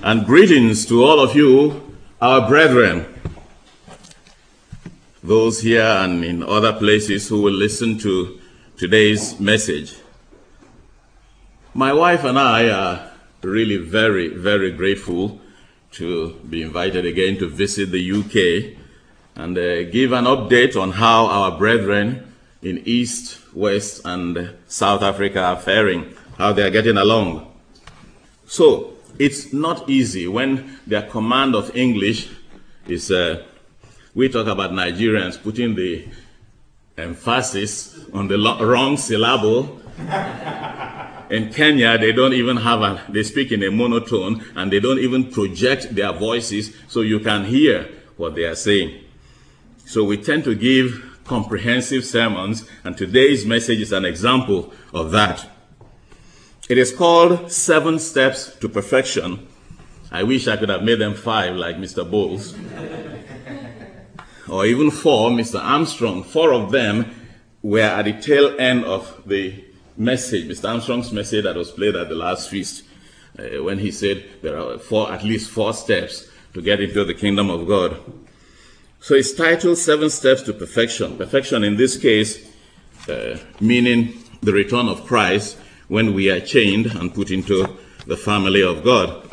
And greetings to all of you, our brethren, those here and in other places who will listen to today's message. My wife and I are really very, very grateful to be invited again to visit the UK and give an update on how our brethren in East, West, and South Africa are faring, how they are getting along. So, it's not easy when their command of English is, we talk about Nigerians putting the emphasis on the wrong syllable. In Kenya, they don't even have they speak in a monotone, and they don't even project their voices so you can hear what they are saying. So we tend to give comprehensive sermons, and today's message is an example of that. It is called 7 Steps to Perfection. I wish I could have made them 5 like Mr. Bowles. Or even 4, Mr. Armstrong. 4 of them were at the tail end of the message, Mr. Armstrong's message that was played at the last feast, when he said there are at least 4 steps to get into the kingdom of God. So it's titled 7 Steps to Perfection. Perfection in this case, meaning the return of Christ, when we are chained and put into the family of God.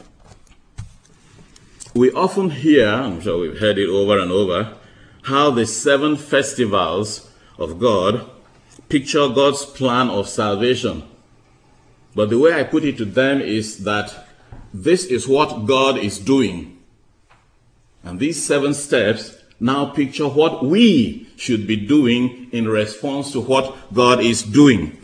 We often hear, I'm sure we've heard it over and over, how the 7 festivals of God picture God's plan of salvation. But the way I put it to them is that this is what God is doing. And these 7 steps now picture what we should be doing in response to what God is doing.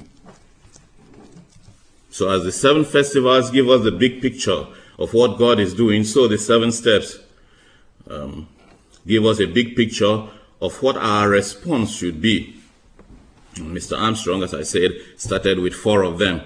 So as the 7 festivals give us the big picture of what God is doing, so the 7 steps give us a big picture of what our response should be. Mr. Armstrong, as I said, started with 4 of them.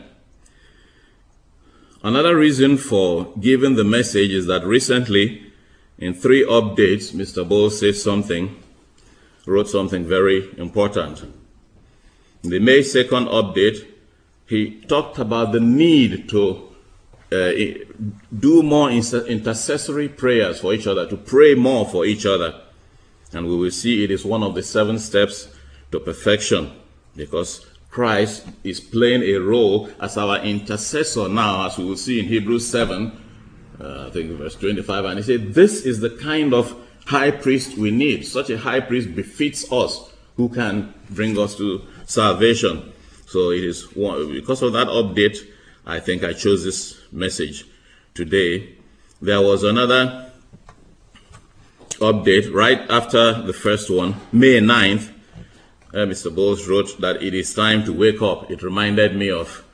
Another reason for giving the message is that recently, in 3 updates, Mr. Bowles wrote something very important. In the May 2nd update, he talked about the need to do more intercessory prayers for each other, to pray more for each other. And we will see it is one of the 7 steps to perfection, because Christ is playing a role as our intercessor now, as we will see in Hebrews 7, I think verse 25. And he said, this is the kind of high priest we need. Such a high priest befits us, who can bring us to salvation. So it is because of that update, I think I chose this message today. There was another update right after the first one, May 9th. Mr. Bowles wrote that it is time to wake up. It reminded me of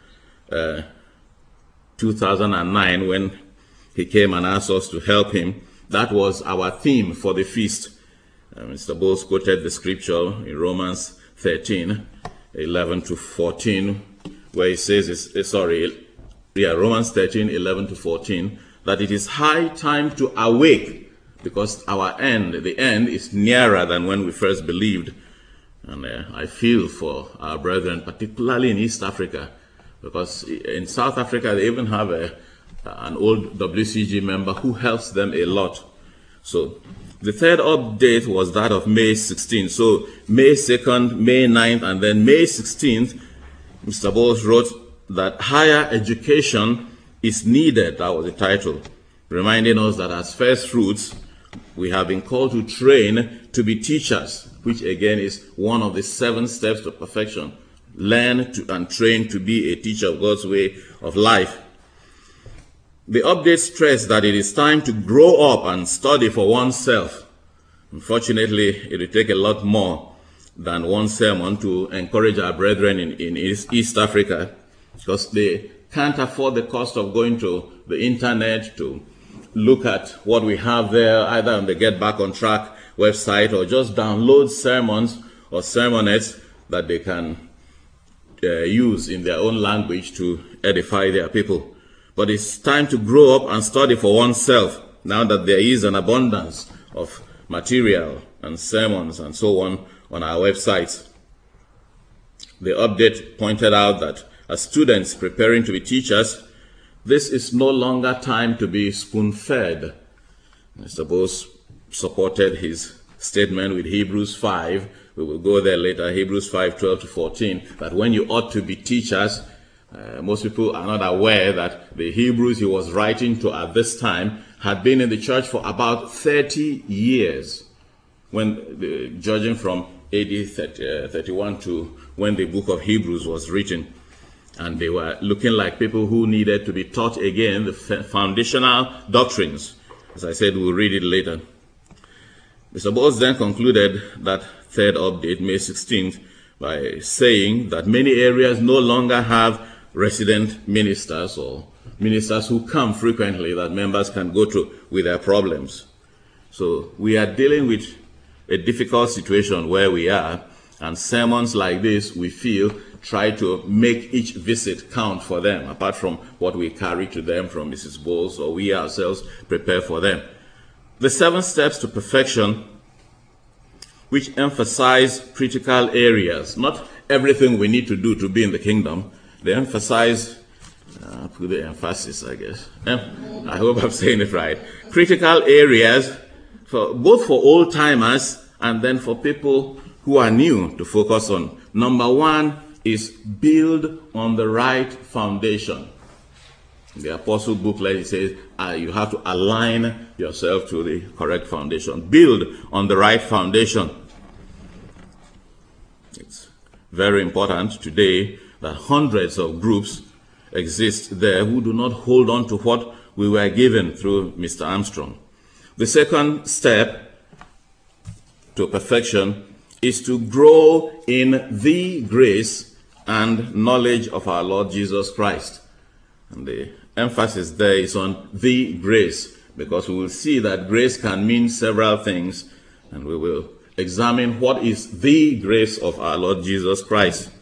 2009 when he came and asked us to help him. That was our theme for the feast. Mr. Bowles quoted the scripture in Romans 13. 11 to 14, where he says, Romans 13, 11 to 14, that it is high time to awake, because the end is nearer than when we first believed. And I feel for our brethren, particularly in East Africa, because in South Africa, they even have an old WCG member who helps them a lot. So the 3rd update was that of May 16th. So May 2nd, May 9th, and then May 16th, Mr. Bowles wrote that higher education is needed. That was the title, reminding us that as first fruits, we have been called to train to be teachers, which again is one of the 7 steps to perfection. Learn and train to be a teacher of God's way of life. The update stressed that it is time to grow up and study for oneself. Unfortunately, it will take a lot more than one sermon to encourage our brethren in East Africa, because they can't afford the cost of going to the internet to look at what we have there, either on the Get Back on Track website, or just download sermons or sermonettes that they can use in their own language to edify their people. But it's time to grow up and study for oneself, now that there is an abundance of material and sermons and so on our websites. The update pointed out that as students preparing to be teachers, This is no longer time to be spoon-fed. Mr. Bose supported his statement with Hebrews 5. We will go there later, Hebrews 5:12 to 14, that when you ought to be teachers, most people are not aware that the Hebrews he was writing to at this time had been in the church for about 30 years, when judging from AD 31 to when the book of Hebrews was written. And they were looking like people who needed to be taught again the foundational doctrines. As I said, we'll read it later. Mr. Bose then concluded that third update, May 16th, by saying that many areas no longer have resident ministers or ministers who come frequently that members can go to with their problems. So we are dealing with a difficult situation where we are, and sermons like this, we feel, try to make each visit count for them, apart from what we carry to them from Mrs. Bowles, or we ourselves prepare for them. The 7 steps to perfection, which emphasize critical areas, not everything we need to do to be in the kingdom. They emphasize, put the emphasis, I guess. I hope I'm saying it right. Critical areas, both for old-timers and then for people who are new to focus on. Number 1 is build on the right foundation. In the Apostle booklet, it says you have to align yourself to the correct foundation. Build on the right foundation. It's very important today that hundreds of groups exist there who do not hold on to what we were given through Mr. Armstrong. The second step to perfection is to grow in the grace and knowledge of our Lord Jesus Christ. And the emphasis there is on the grace, because we will see that grace can mean several things, and we will examine what is the grace of our Lord Jesus Christ.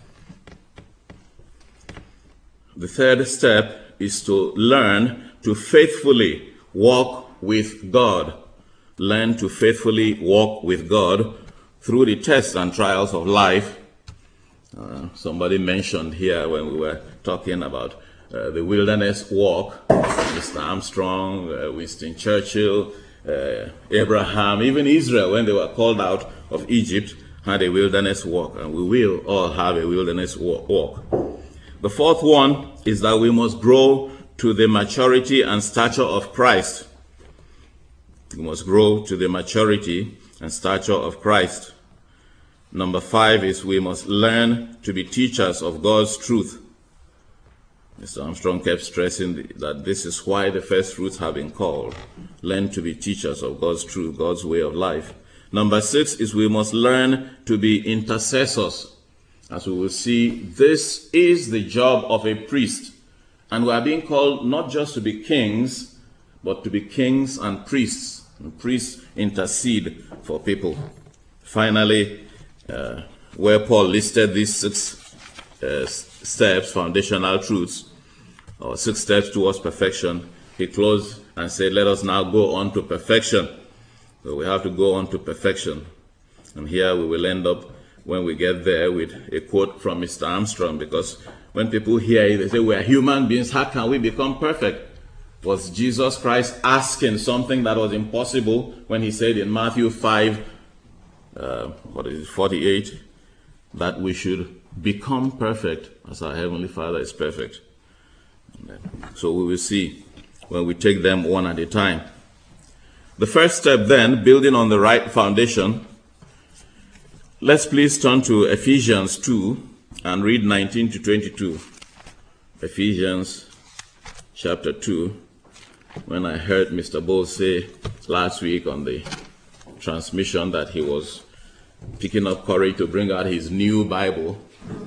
The third step is to learn to faithfully walk with God. Learn to faithfully walk with God through the tests and trials of life. Somebody mentioned here when we were talking about the wilderness walk, Mr. Armstrong, Winston Churchill, Abraham, even Israel, when they were called out of Egypt, had a wilderness walk, and we will all have a wilderness walk. The fourth one is that we must grow to the maturity and stature of Christ. We must grow to the maturity and stature of Christ. Number 5 is we must learn to be teachers of God's truth. Mr. Armstrong kept stressing that this is why the first fruits have been called. Learn to be teachers of God's truth, God's way of life. Number 6 is we must learn to be intercessors. As we will see, this is the job of a priest. And we are being called not just to be kings, but to be kings and priests. And priests intercede for people. Finally, where Paul listed these 6 steps, foundational truths, or 6 steps towards perfection, he closed and said, let us now go on to perfection. So we have to go on to perfection. And here we will end up, when we get there, with a quote from Mr. Armstrong, because when people hear it, they say, we are human beings, how can we become perfect? Was Jesus Christ asking something that was impossible when he said in Matthew 5, 48, that we should become perfect as our Heavenly Father is perfect? So we will see when we take them one at a time. The first step then, building on the right foundation. Let's please turn to Ephesians 2 and read 19 to 22. Ephesians chapter 2. When I heard Mr. Bowles say last week on the transmission that he was picking up courage to bring out his new Bible,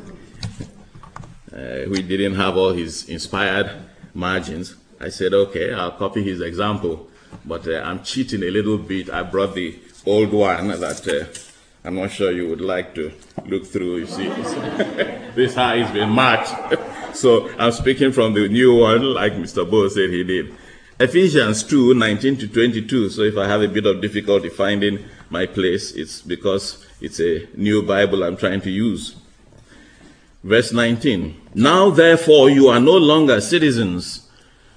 we didn't have all his inspired margins. I said, okay, I'll copy his example, but I'm cheating a little bit. I brought the old one that I'm not sure you would like to look through. You see, this how it's been marked. So I'm speaking from the new one, like Mr. Bowles said he did. Ephesians 2, 19 to 22. So if I have a bit of difficulty finding my place, it's because it's a new Bible I'm trying to use. Verse 19. Now therefore you are no longer citizens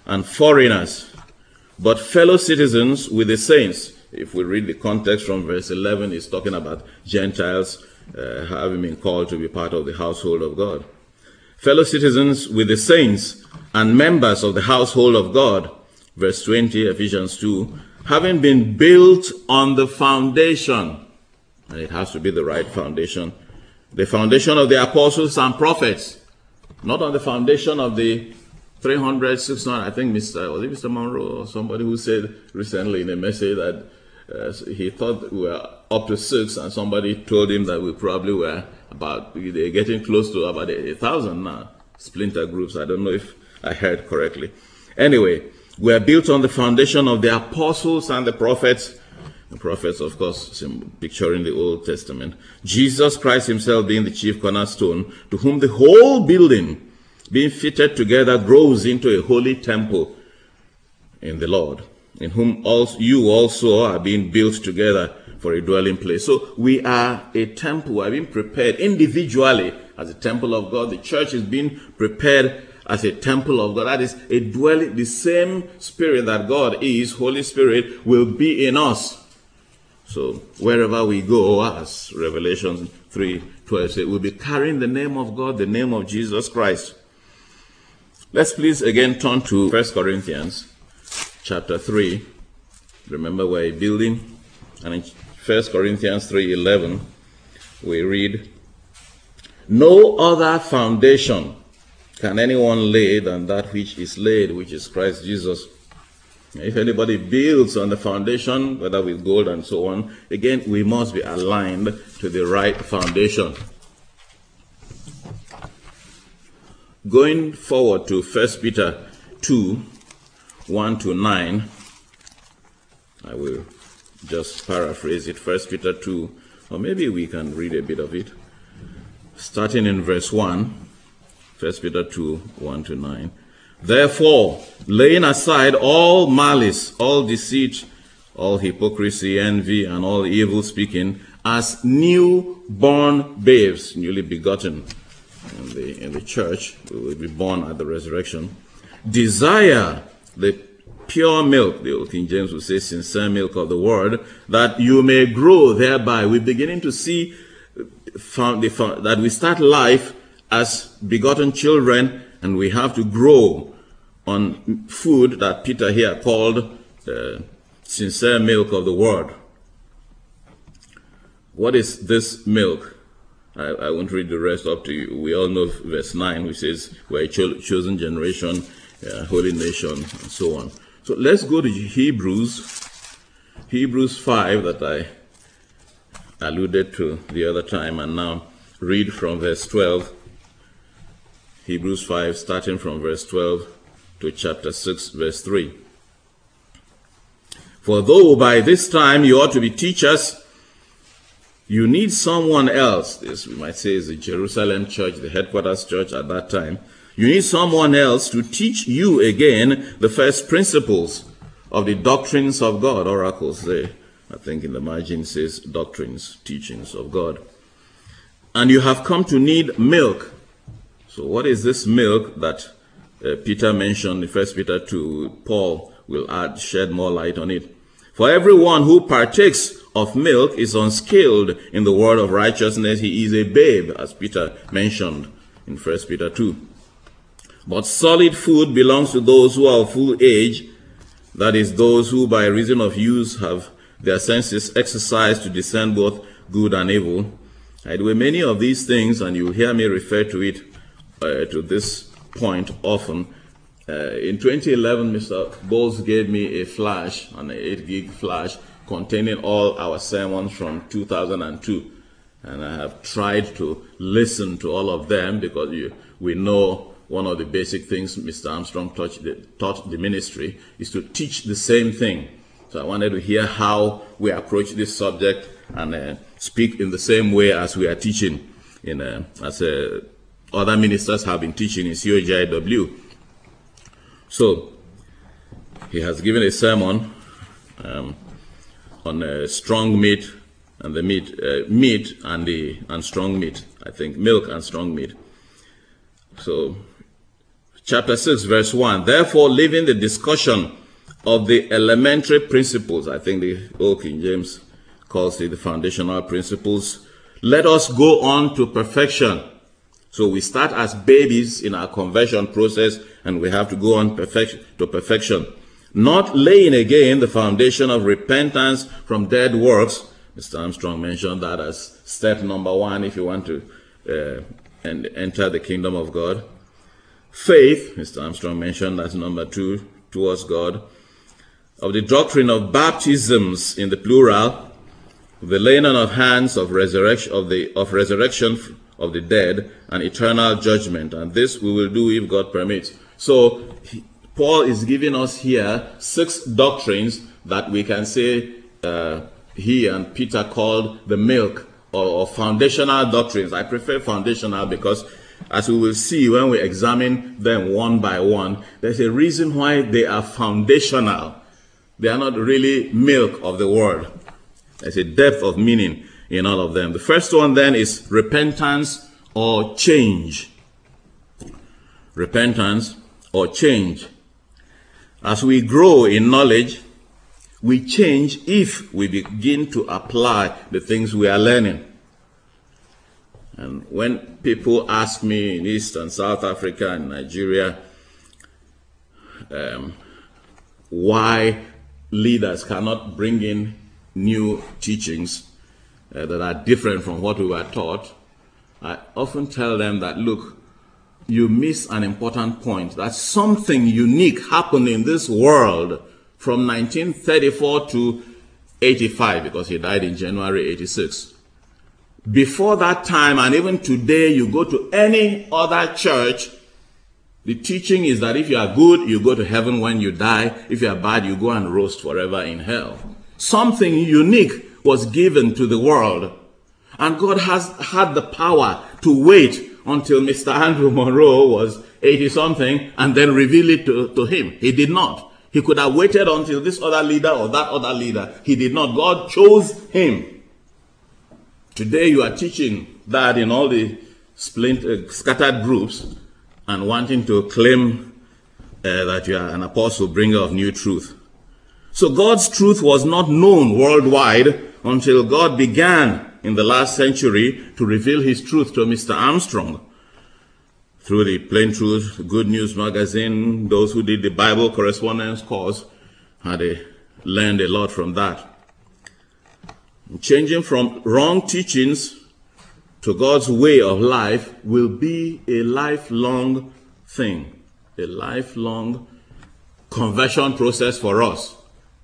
and foreigners, but fellow citizens with the saints. If we read the context from verse 11, it's talking about Gentiles having been called to be part of the household of God. Fellow citizens with the saints and members of the household of God. Verse 20, Ephesians 2, having been built on the foundation, and it has to be the right foundation, the foundation of the apostles and prophets, not on the foundation of the 300, 600, I think was it Mr. Monroe or somebody who said recently in a message that he thought we were up to 6, and somebody told him that we probably were they're getting close to about 1,000 now, splinter groups. I don't know if I heard correctly. Anyway, we are built on the foundation of the apostles and the prophets. The prophets, of course, picturing the Old Testament. Jesus Christ himself being the chief cornerstone, to whom the whole building, being fitted together, grows into a holy temple in the Lord, in whom also you also are being built together for a dwelling place. So we are a temple. We are being prepared individually as a temple of God. The church is being prepared as a temple of God. That is a dwelling. The same Spirit that God is, Holy Spirit, will be in us. So wherever we go, as Revelation 3:12 says, we'll be carrying the name of God, the name of Jesus Christ. Let's please again turn to 1 Corinthians chapter 3. Remember, we're a building. And in 1 Corinthians 3:11, we read, no other foundation can anyone lay than that which is laid, which is Christ Jesus. If anybody builds on the foundation, whether with gold and so on, again, we must be aligned to the right foundation. Going forward to 1 Peter 2, 1-9, I will just paraphrase it. 1 Peter 2, or maybe we can read a bit of it. Starting in verse 1, 1 Peter 2, 1-9. Therefore, laying aside all malice, all deceit, all hypocrisy, envy, and all evil speaking, as newborn babes, newly begotten in the church, we will be born at the resurrection, desire the pure milk, the old King James will say sincere milk of the word, that you may grow thereby. We're beginning to see that we start life as begotten children, and we have to grow on food that Peter here called sincere milk of the word. What is this milk? I won't read the rest up to you. We all know verse 9, which says, we're a chosen generation, holy nation, and so on. So let's go to Hebrews 5 that I alluded to the other time, and now read from verse 12. Hebrews 5, starting from verse 12 to chapter 6, verse 3. For though by this time you ought to be teachers, you need someone else. This, we might say, is the Jerusalem church, the headquarters church at that time. You need someone else to teach you again the first principles of the doctrines of God. Oracles there, I think in the margin says doctrines, teachings of God. And you have come to need milk. So what is this milk that Peter mentioned in 1 Peter 2? Paul will shed more light on it. For everyone who partakes of milk is unskilled in the word of righteousness. He is a babe, as Peter mentioned in 1 Peter 2. But solid food belongs to those who are of full age, that is, those who by reason of use have their senses exercised to discern both good and evil. I do many of these things, and you will hear me refer to it, to this point often. In 2011, Mr. Bowles gave me a flash, an 8-gig flash, containing all our sermons from 2002. And I have tried to listen to all of them, because we know one of the basic things Mr. Armstrong taught the ministry is to teach the same thing. So I wanted to hear how we approach this subject and speak in the same way as we are teaching, as other ministers have been teaching in COGIW. So he has given a sermon on strong meat and the meat and strong meat. I think milk and strong meat. So chapter 6, verse 1. Therefore, leaving the discussion of the elementary principles, I think the Old King James calls it the foundational principles, let us go on to perfection. So we start as babies in our conversion process, and we have to go on to perfection. Not laying again the foundation of repentance from dead works. Mr. Armstrong mentioned that as step number 1 if you want to enter the kingdom of God. Faith, Mr. Armstrong mentioned, that's number 2, towards God. Of the doctrine of baptisms in the plural, the laying on of hands of resurrection of the dead and eternal judgment. And this we will do if God permits. So Paul is giving us here 6 doctrines that we can say he and Peter called the milk or foundational doctrines. I prefer foundational because, as we will see when we examine them one by one, there's a reason why they are foundational. They are not really milk of the word. There's a depth of meaning in all of them. The first one then is repentance or change. Repentance or change. As we grow in knowledge, we change if we begin to apply the things we are learning. And when people ask me in East and South Africa and Nigeria why leaders cannot bring in new teachings that are different from what we were taught, I often tell them that, look, you miss an important point, that something unique happened in this world from 1934 to 85, because he died in January 86. Before that time, and even today, you go to any other church, the teaching is that if you are good, you go to heaven when you die. If you are bad, you go and roast forever in hell. Something unique was given to the world. And God has had the power to wait until Mr. Andrew Monroe was 80-something and then reveal it to him. He did not. He could have waited until this other leader or that other leader. He did not. God chose him. Today you are teaching that in all the scattered groups and wanting to claim that you are an apostle, bringer of new truth. So God's truth was not known worldwide until God began in the last century to reveal his truth to Mr. Armstrong. Through the Plain Truth Good News magazine, those who did the Bible correspondence course had learned a lot from that. Changing from wrong teachings to God's way of life will be a lifelong thing, a lifelong conversion process for us.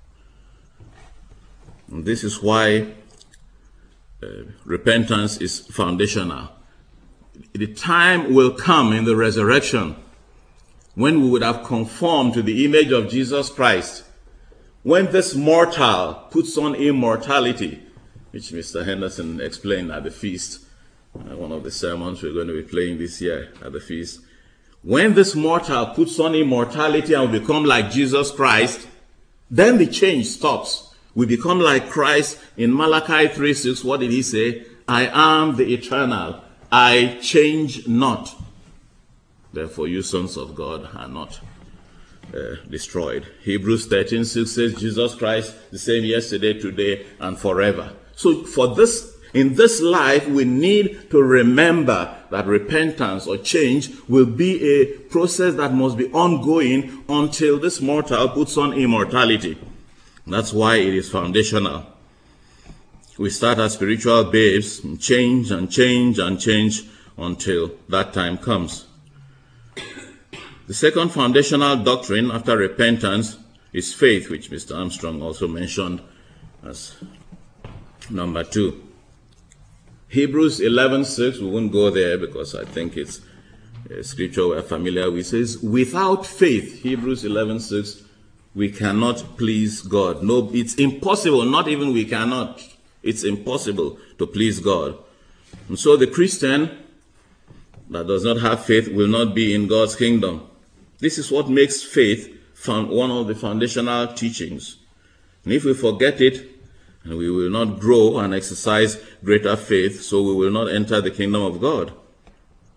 And this is why repentance is foundational. The time will come in the resurrection when we would have conformed to the image of Jesus Christ, when this mortal puts on immortality, which Mr. Henderson explained at the feast, one of the sermons we're going to be playing this year at the feast. When this mortal puts on immortality and we become like Jesus Christ, then the change stops. We become like Christ. In Malachi 3:6, what did he say? I am the eternal. I change not. Therefore, you sons of God are not destroyed. Hebrews 13:6 says, Jesus Christ, the same yesterday, today, and forever. So in this life, we need to remember that repentance or change will be a process that must be ongoing until this mortal puts on immortality. That's why it is foundational. We start as spiritual babes and change and change and change until that time comes. The second foundational doctrine after repentance is faith, which Mr. Armstrong also mentioned as number 2. Hebrews 11:6, we won't go there because I think it's a scripture we're familiar with. It says, without faith, Hebrews 11:6, we cannot please God. No, it's impossible. Not even we cannot. It's impossible to please God. And so the Christian that does not have faith will not be in God's kingdom. This is what makes faith one of the foundational teachings. And if we forget it, and we will not grow and exercise greater faith, so we will not enter the kingdom of God.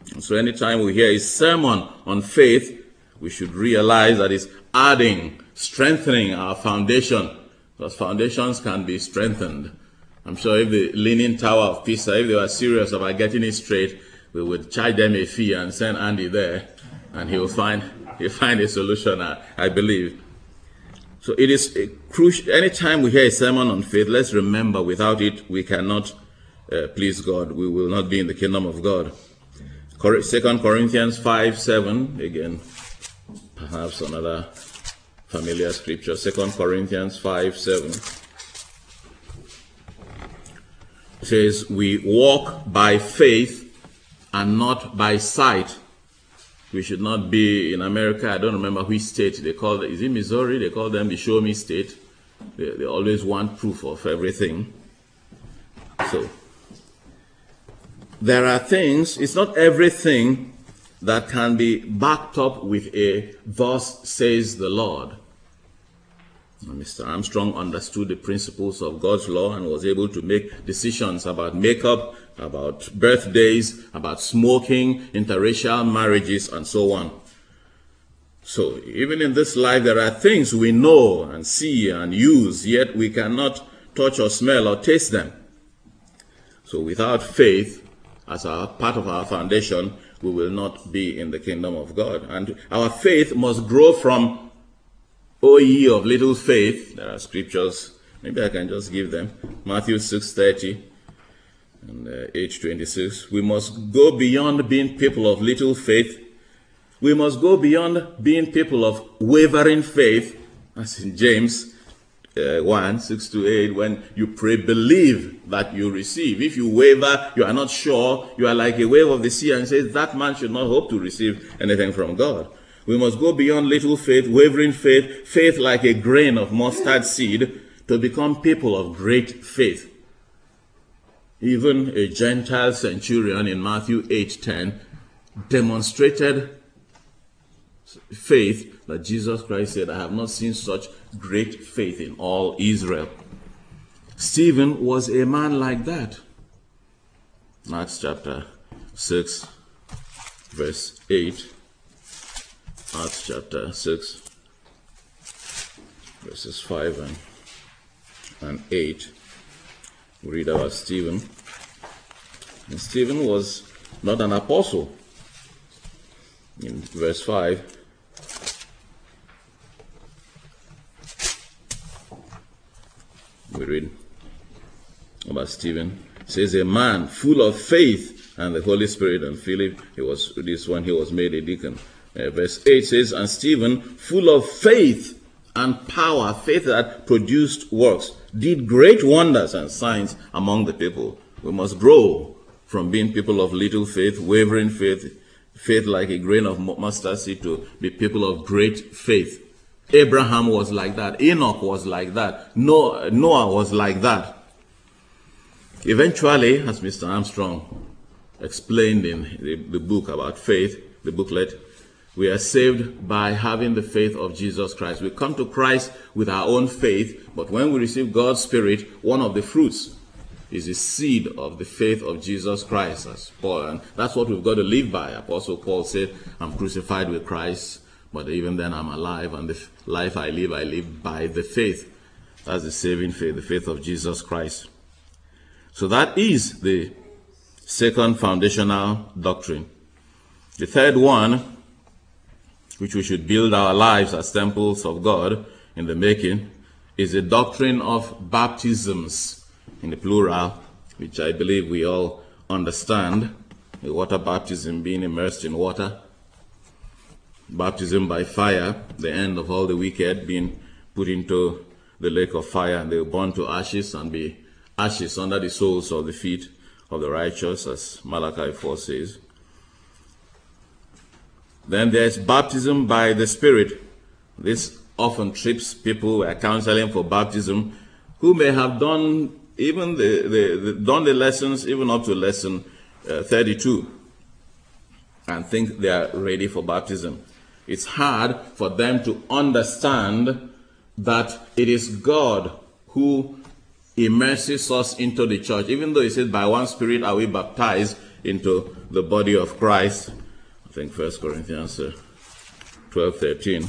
So anytime we hear a sermon on faith, we should realize that it's adding, strengthening our foundation, because foundations can be strengthened. I'm sure if the Leaning Tower of Pisa, if they were serious about getting it straight, we would charge them a fee and send Andy there, and he'll find a solution, I believe. So it is crucial. Anytime we hear a sermon on faith, let's remember, without it, we cannot please God. We will not be in the kingdom of God. 2 Corinthians 5:7, again, perhaps another familiar scripture. 2 Corinthians 5:7 says, we walk by faith and not by sight. We should not be in America. I don't remember which state they call it. Is it Missouri? They call them the show me state. They always want proof of everything. So there are things, it's not everything that can be backed up with a thus says the Lord. Mr. Armstrong understood the principles of God's law and was able to make decisions about makeup, about birthdays, about smoking, interracial marriages, and so on. So even in this life, there are things we know and see and use, yet we cannot touch or smell or taste them. So without faith, as a part of our foundation, we will not be in the kingdom of God. And our faith must grow from, O ye of little faith. There are scriptures, maybe I can just give them. Matthew 6:30 and 8:26. We must go beyond being people of little faith. We must go beyond being people of wavering faith, as in James 1:6-8, when you pray, believe that you receive. If you waver, you are not sure, you are like a wave of the sea, and says that man should not hope to receive anything from God. We must go beyond little faith, wavering faith, faith like a grain of mustard seed, to become people of great faith. Even a Gentile centurion in Matthew 8:10 demonstrated faith that Jesus Christ said, I have not seen such great faith in all Israel. Stephen was a man like that. Acts chapter 6, verse 8. Acts chapter 6, verses 5 and 8. We read about Stephen. And Stephen was not an apostle. In verse 5, we read about Stephen. It says, a man full of faith and the Holy Spirit. And Philip, he was made a deacon. Verse 8 says, and Stephen, full of faith and power, faith that produced works, did great wonders and signs among the people. We must grow from being people of little faith, wavering faith, faith like a grain of mustard seed, to be people of great faith. Abraham was like that. Enoch was like that. Noah was like that. Eventually, as Mr. Armstrong explained in the book about faith, the booklet, we are saved by having the faith of Jesus Christ. We come to Christ with our own faith, but when we receive God's Spirit, one of the fruits is the seed of the faith of Jesus Christ, as Paul. And that's what we've got to live by. Apostle Paul said, I'm crucified with Christ, but even then I'm alive, and the life I live by the faith. That's the saving faith, the faith of Jesus Christ. So that is the second foundational doctrine. The third one, which we should build our lives as temples of God in the making, is the doctrine of baptisms, in the plural, which I believe we all understand. The water baptism, being immersed in water. Baptism by fire, the end of all the wicked, being put into the lake of fire, and they will burn to ashes and be ashes under the soles of the feet of the righteous, as Malachi 4 says. Then there's baptism by the Spirit. This often trips people who are counseling for baptism, who may have done even done the lessons, even up to lesson 32, and think they are ready for baptism. It's hard for them to understand that it is God who immerses us into the church. Even though he says, by one Spirit are we baptized, into the body of Christ. I think 1 Corinthians 12:13.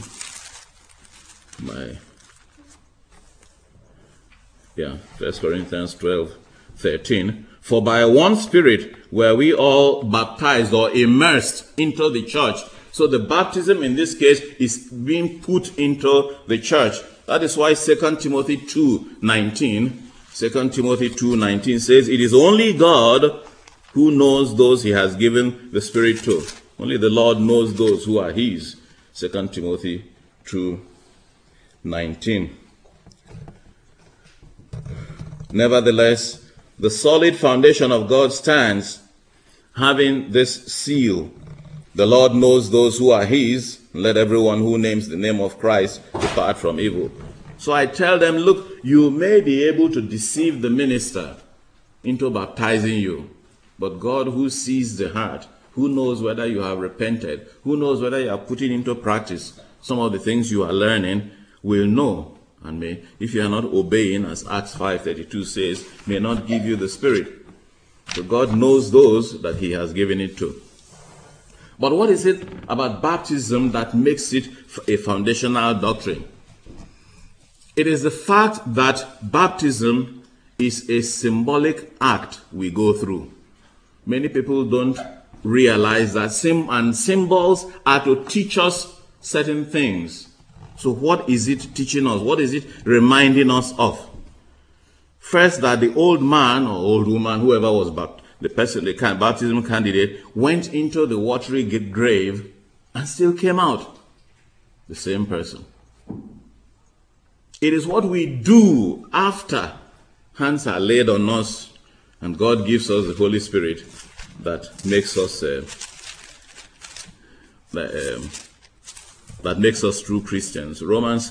1 Corinthians 12:13. For by one Spirit were we all baptized or immersed into the church. So the baptism in this case is being put into the church. That is why 2 Timothy 2:19 says, it is only God who knows those he has given the Spirit to. Only the Lord knows those who are his. 2 Timothy 2:19. Nevertheless, the solid foundation of God stands, having this seal. The Lord knows those who are his. Let everyone who names the name of Christ depart from evil. So I tell them, look, you may be able to deceive the minister into baptizing you. But God, who sees the heart, who knows whether you have repented, who knows whether you are putting into practice some of the things you are learning, will know. And may, if you are not obeying, as Acts 5:32 says, may not give you the Spirit. So God knows those that he has given it to. But what is it about baptism that makes it a foundational doctrine? It is the fact that baptism is a symbolic act we go through. Many people don't realize that symbols are to teach us certain things. So what is it teaching us? What is it reminding us of? First, that the old man or old woman, whoever was the baptism candidate, went into the watery grave and still came out the same person. It is what we do after hands are laid on us and God gives us the Holy Spirit that makes us that makes us true Christians. Romans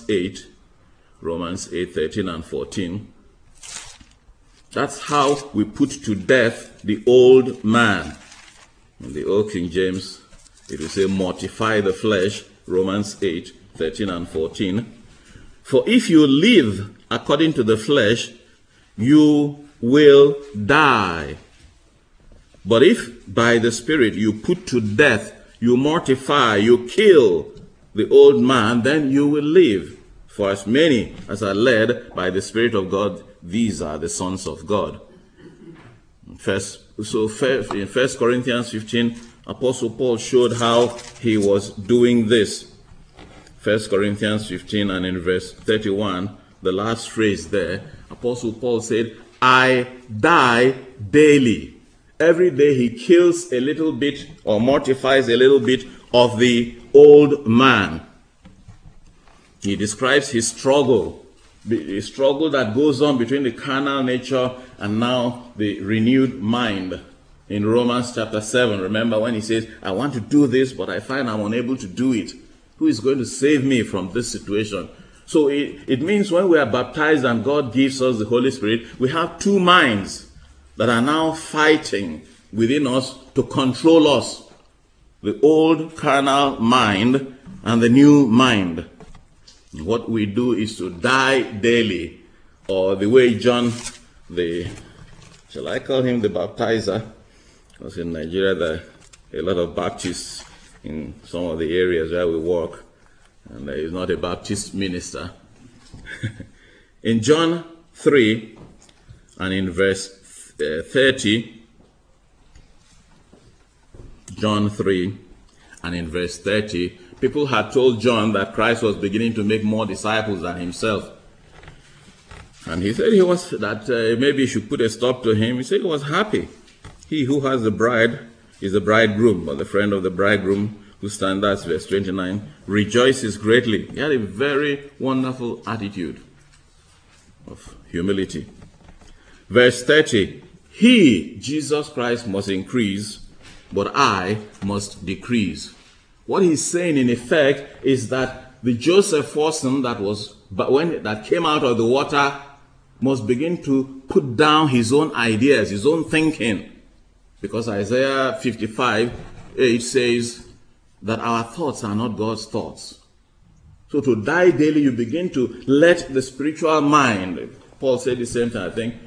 8:13 and 14. That's how we put to death the old man. In the Old King James, it will say, mortify the flesh. Romans 8:13 and 14. For if you live according to the flesh, you will die. But if by the Spirit you put to death, you mortify, you kill the old man, then you will live. For as many as are led by the Spirit of God, these are the sons of God. In 1 Corinthians 15, Apostle Paul showed how he was doing this. 1 Corinthians 15 and in verse 31, the last phrase there, Apostle Paul said, I die daily. Every day he kills a little bit or mortifies a little bit of the old man. He describes his struggle, the struggle that goes on between the carnal nature and now the renewed mind. In Romans chapter 7, remember when he says, I want to do this, but I find I'm unable to do it. Who is going to save me from this situation? So it means when we are baptized and God gives us the Holy Spirit, we have two minds that are now fighting within us to control us. The old carnal mind and the new mind. What we do is to die daily. Or the way John, shall I call him the baptizer? Because in Nigeria there are a lot of Baptists in some of the areas where we work. And there is not a Baptist minister. In John 3 and in verse 30, John 3 and in verse 30, people had told John that Christ was beginning to make more disciples than himself. And he said maybe he should put a stop to him. He said he was happy. He who has the bride is the bridegroom, but the friend of the bridegroom who stands, that's verse 29, rejoices greatly. He had a very wonderful attitude of humility. Verse 30, he, Jesus Christ, must increase, but I must decrease. What he's saying in effect is that the Joseph person that came out of the water must begin to put down his own ideas, his own thinking. Because Isaiah 55:8 says that our thoughts are not God's thoughts. So to die daily, you begin to let the spiritual mind, Paul said the same thing, I think,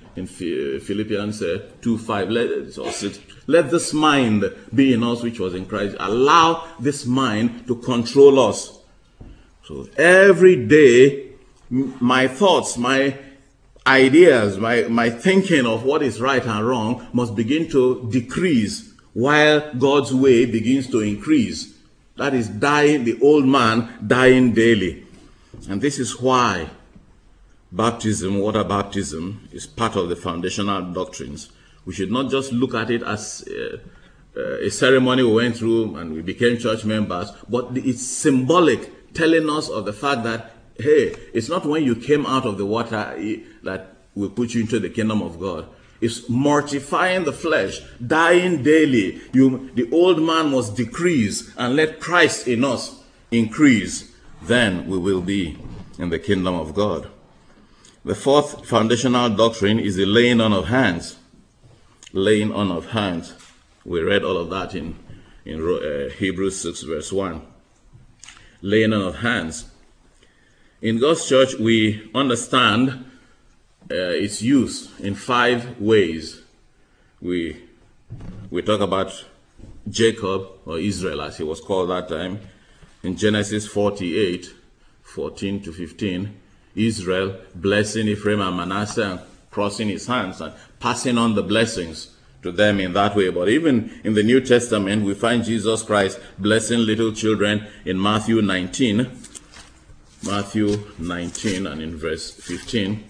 in Philippians 2:5, or 6. Let this mind be in us which was in Christ. Allow this mind to control us. So every day, my thoughts, my ideas, my thinking of what is right and wrong must begin to decrease while God's way begins to increase. That is dying, the old man dying daily. And this is why baptism, water baptism, is part of the foundational doctrines. We should not just look at it as a ceremony we went through and we became church members, but it's symbolic, telling us of the fact that, hey, it's not when you came out of the water that will put you into the kingdom of God. It's mortifying the flesh, dying daily. The old man must decrease and let Christ in us increase. Then we will be in the kingdom of God. The fourth foundational doctrine is the laying on of hands. Laying on of hands. We read all of that in Hebrews 6 verse 1. Laying on of hands. In God's church, we understand its use in 5 ways. We talk about Jacob, or Israel as he was called that time, in Genesis 48, 14 to 15. Israel blessing Ephraim and Manasseh and crossing his hands and passing on the blessings to them in that way. But even in the New Testament, we find Jesus Christ blessing little children in Matthew 19. Matthew 19 and in verse 15.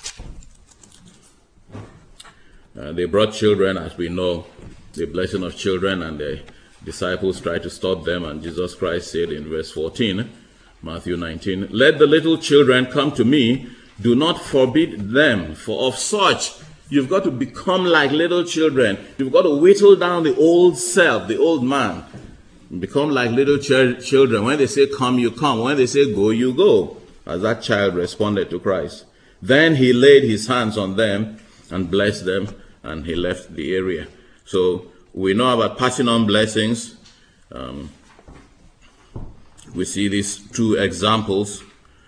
They brought children, as we know, the blessing of children, and the disciples tried to stop them, and Jesus Christ said in verse 14, Matthew 19, "Let the little children come to me, do not forbid them, for of such you've got to become like little children. You've got to whittle down the old self, the old man. Become like little children. When they say come, you come. When they say go, you go." As that child responded to Christ. Then he laid his hands on them and blessed them, and he left the area. So we know about passing on blessings. We see these 2 examples.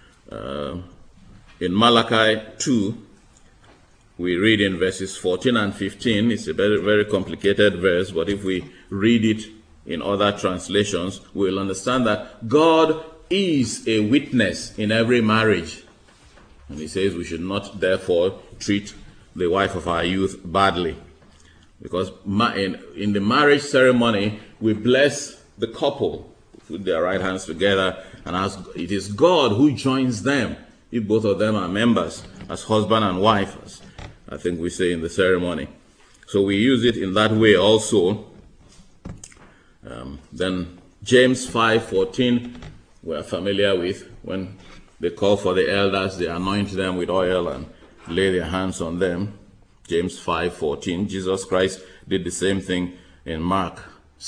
In Malachi 2, we read in verses 14 and 15. It's a very, very complicated verse, but if we read it in other translations, we'll understand that God is a witness in every marriage. And he says we should not therefore treat the wife of our youth badly. Because in the marriage ceremony, we bless the couple, put their right hands together, and ask, it is God who joins them, if both of them are members, as husband and wife, as I think we say in the ceremony. So we use it in that way also. Then James 5:14, we're familiar with, when they call for the elders, they anoint them with oil and lay their hands on them. James 5:14. Jesus Christ did the same thing in Mark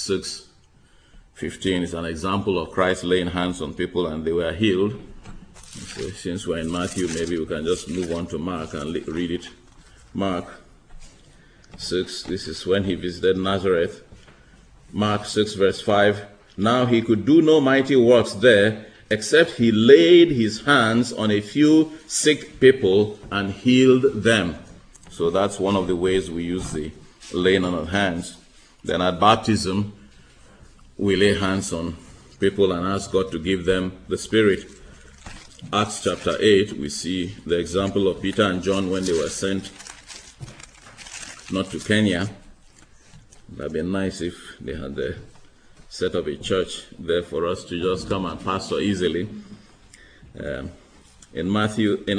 6:15. It's an example of Christ laying hands on people and they were healed. So since we're in Matthew, maybe we can just move on to Mark and read it. Mark 6, this is when he visited Nazareth. Mark 6 verse 5. Now he could do no mighty works there, except he laid his hands on a few sick people and healed them. So that's one of the ways we use the laying on of hands. Then at baptism, we lay hands on people and ask God to give them the Spirit. Acts chapter 8, we see the example of Peter and John when they were sent not to Kenya. It would have been nice if they had set up a church there for us to just come and pastor easily. In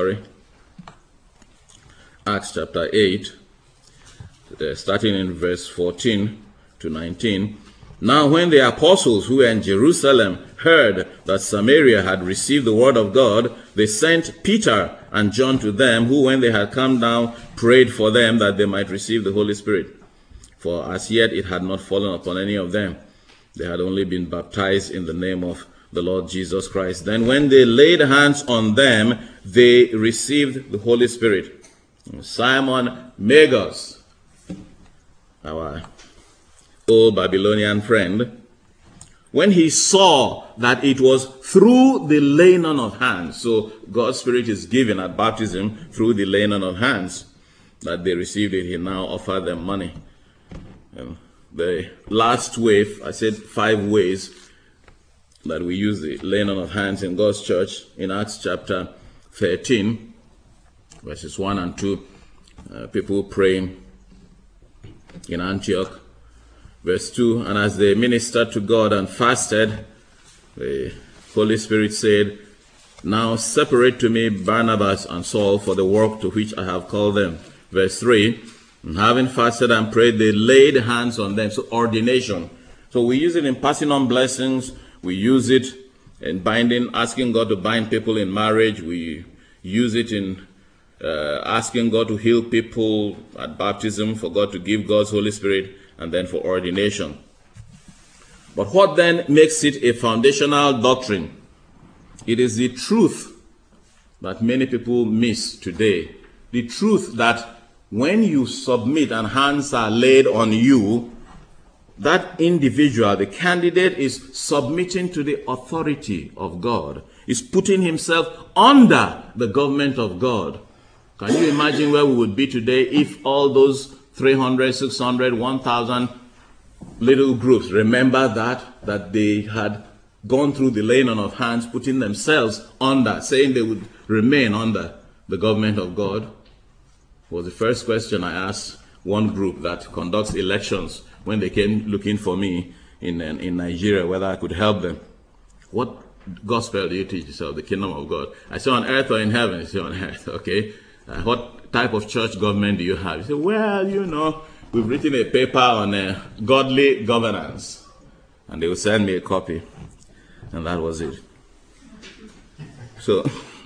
Acts chapter 8, starting in verse 14 to 19. Now when the apostles who were in Jerusalem heard that Samaria had received the word of God, they sent Peter and John to them, who when they had come down prayed for them that they might receive the Holy Spirit. For as yet it had not fallen upon any of them. They had only been baptized in the name of the Lord Jesus Christ. Then when they laid hands on them, they received the Holy Spirit. Simon Magus, our old Babylonian friend, when he saw that it was through the laying on of hands, so God's Spirit is given at baptism through the laying on of hands. that they received it, he now offered them money. And the last wave, I said 5 ways that we use the laying on of hands in God's church in Acts chapter 13, verses 1 and 2. People praying in Antioch. Verse 2, and as they ministered to God and fasted, the Holy Spirit said, now separate to me Barnabas and Saul for the work to which I have called them. Verse 3, and having fasted and prayed, they laid hands on them. So ordination. So we use it in passing on blessings. We use it in binding, asking God to bind people in marriage. We use it in asking God to heal people at baptism, for God to give God's Holy Spirit, and then for ordination. But what then makes it a foundational doctrine? It is the truth that many people miss today. The truth that when you submit and hands are laid on you, that individual, the candidate, is submitting to the authority of God, is putting himself under the government of God. Can you imagine where we would be today if all those 300, 600, 1,000 little groups remember that they had gone through the laying on of hands, putting themselves under, saying they would remain under the government of God? Was the first question I asked one group that conducts elections when they came looking for me in Nigeria, whether I could help them. What gospel do you teach yourself? The kingdom of God. I say on earth or in heaven? I say on earth. Okay. What type of church government do you have? You say, well, we've written a paper on godly governance. And they will send me a copy. And that was it. So,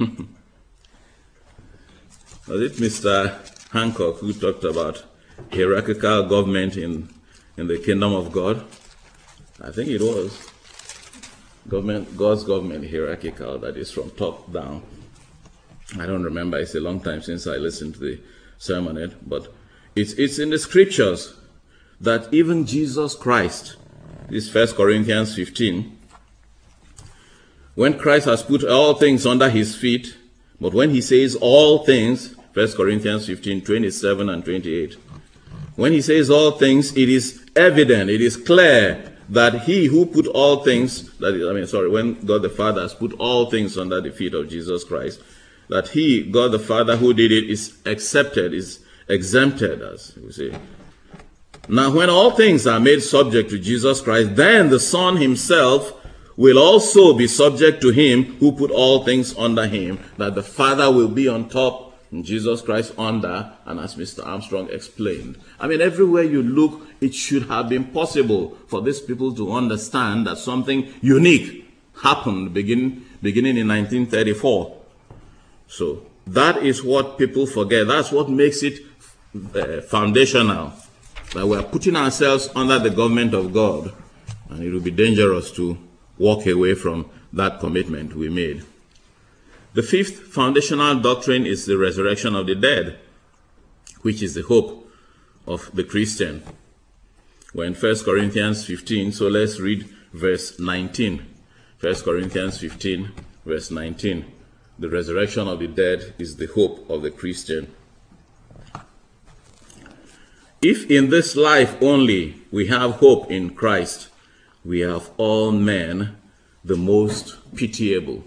was it Mr. Hancock who talked about hierarchical government in the kingdom of God? I think it was. God's government hierarchical, that is from top down. I don't remember. It's a long time since I listened to the sermonette, but it's in the scriptures that even Jesus Christ, this 1 Corinthians 15, when Christ has put all things under his feet, but when he says all things, 1 Corinthians 15, 27 and 28, when he says all things, it is evident, it is clear that he who put all things, when God the Father has put all things under the feet of Jesus Christ, that he, God the Father who did it, is accepted, is exempted, as we say. Now, when all things are made subject to Jesus Christ, then the Son himself will also be subject to him who put all things under him, that the Father will be on top, and Jesus Christ under, and as Mr. Armstrong explained. Everywhere you look, it should have been possible for these people to understand that something unique happened beginning in 1934. So that is what people forget. That's what makes it foundational, that we are putting ourselves under the government of God, and it will be dangerous to walk away from that commitment we made. The fifth foundational doctrine is the resurrection of the dead, which is the hope of the Christian. We're in 1 Corinthians 15, so let's read verse 19. 1 Corinthians 15, verse 19. The resurrection of the dead is the hope of the Christian. If in this life only we have hope in Christ, we have all men the most pitiable.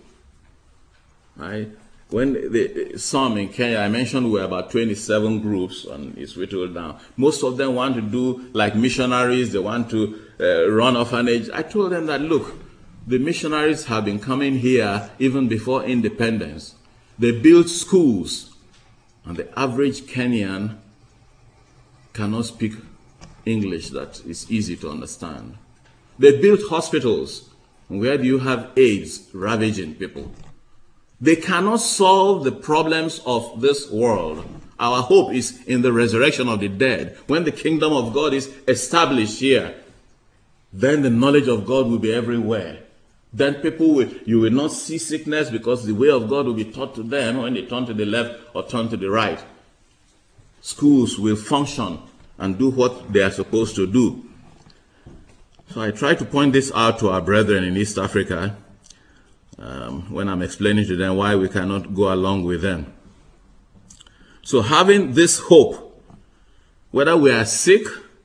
When the psalm in Kenya, I mentioned we were about 27 groups, and it's whittled down. Most of them want to do like missionaries. They want to run orphanage. I told them that, look, the missionaries have been coming here even before independence. They built schools, and the average Kenyan cannot speak English that is easy to understand. They built hospitals. Where do you have AIDS ravaging people? They cannot solve the problems of this world. Our hope is in the resurrection of the dead. When the kingdom of God is established here, then the knowledge of God will be everywhere. Then you will not see sickness, because the way of God will be taught to them when they turn to the left or turn to the right. Schools will function and do what they are supposed to do. So I try to point this out to our brethren in East Africa when I'm explaining to them why we cannot go along with them. So having this hope, whether we are sick,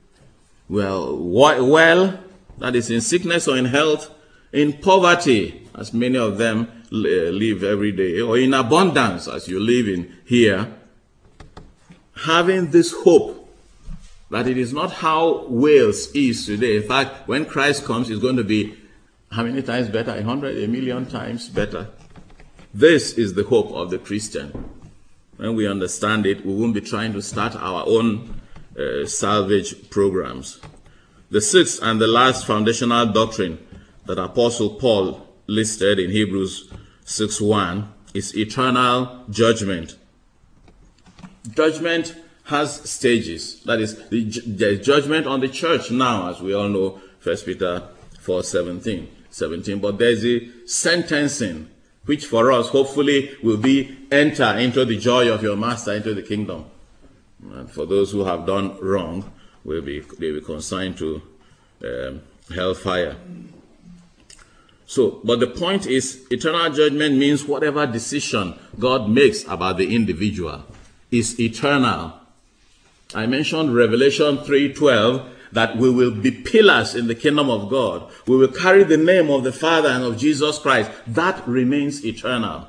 well, that is in sickness or in health, in poverty, as many of them live every day, or in abundance, as you live in here, having this hope that it is not how Wales is today. In fact, when Christ comes, it's going to be how many times better? 100, 1,000,000 times better. This is the hope of the Christian. When we understand it, we won't be trying to start our own salvage programs. The sixth and the last foundational doctrine that Apostle Paul listed in Hebrews 6:1 is eternal judgment. Judgment has stages. That is, the judgment on the church now, as we all know, 1 Peter 4:17. But there's a sentencing, which for us, hopefully, will be enter into the joy of your master, into the kingdom. And for those who have done wrong, they'll be consigned to hellfire. So, but the point is, eternal judgment means whatever decision God makes about the individual is eternal. I mentioned Revelation 3:12, that we will be pillars in the kingdom of God. We will carry the name of the Father and of Jesus Christ. That remains eternal.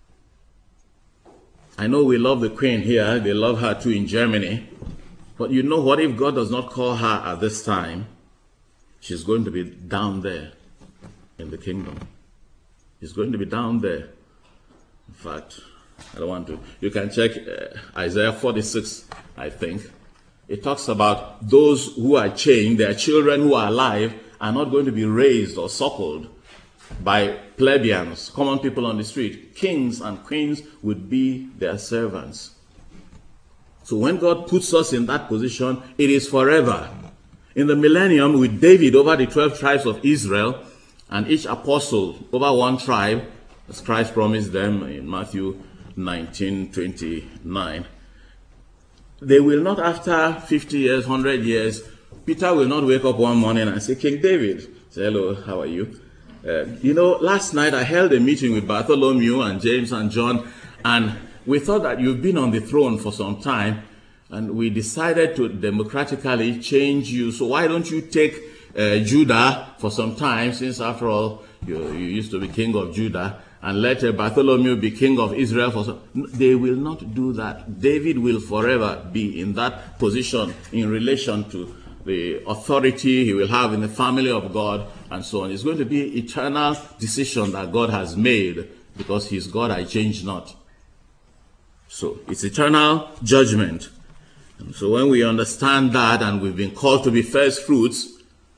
I know we love the Queen here. They love her too in Germany. But you know what? If God does not call her at this time, she's going to be down there in the kingdom. She's going to be down there. In fact, I don't want to. You can check Isaiah 46, I think. It talks about those who are chained, their children who are alive, are not going to be raised or suckled by plebeians, common people on the street. Kings and queens would be their servants. So when God puts us in that position, it is forever. In the millennium, with David over the 12 tribes of Israel, and each apostle over one tribe, as Christ promised them in Matthew 19:29, they will not, after 50 years, 100 years, Peter will not wake up one morning and say, King David, say, hello, how are you? Last night I held a meeting with Bartholomew and James and John, and we thought that you've been on the throne for some time, and we decided to democratically change you. So why don't you take Judah for some time, since after all, you used to be king of Judah, and let Bartholomew be king of Israel for some. They will not do that. David will forever be in that position in relation to the authority he will have in the family of God and so on. It's going to be an eternal decision that God has made, because he's God, I change not. So it's eternal judgment. And so when we understand that, and we've been called to be first fruits,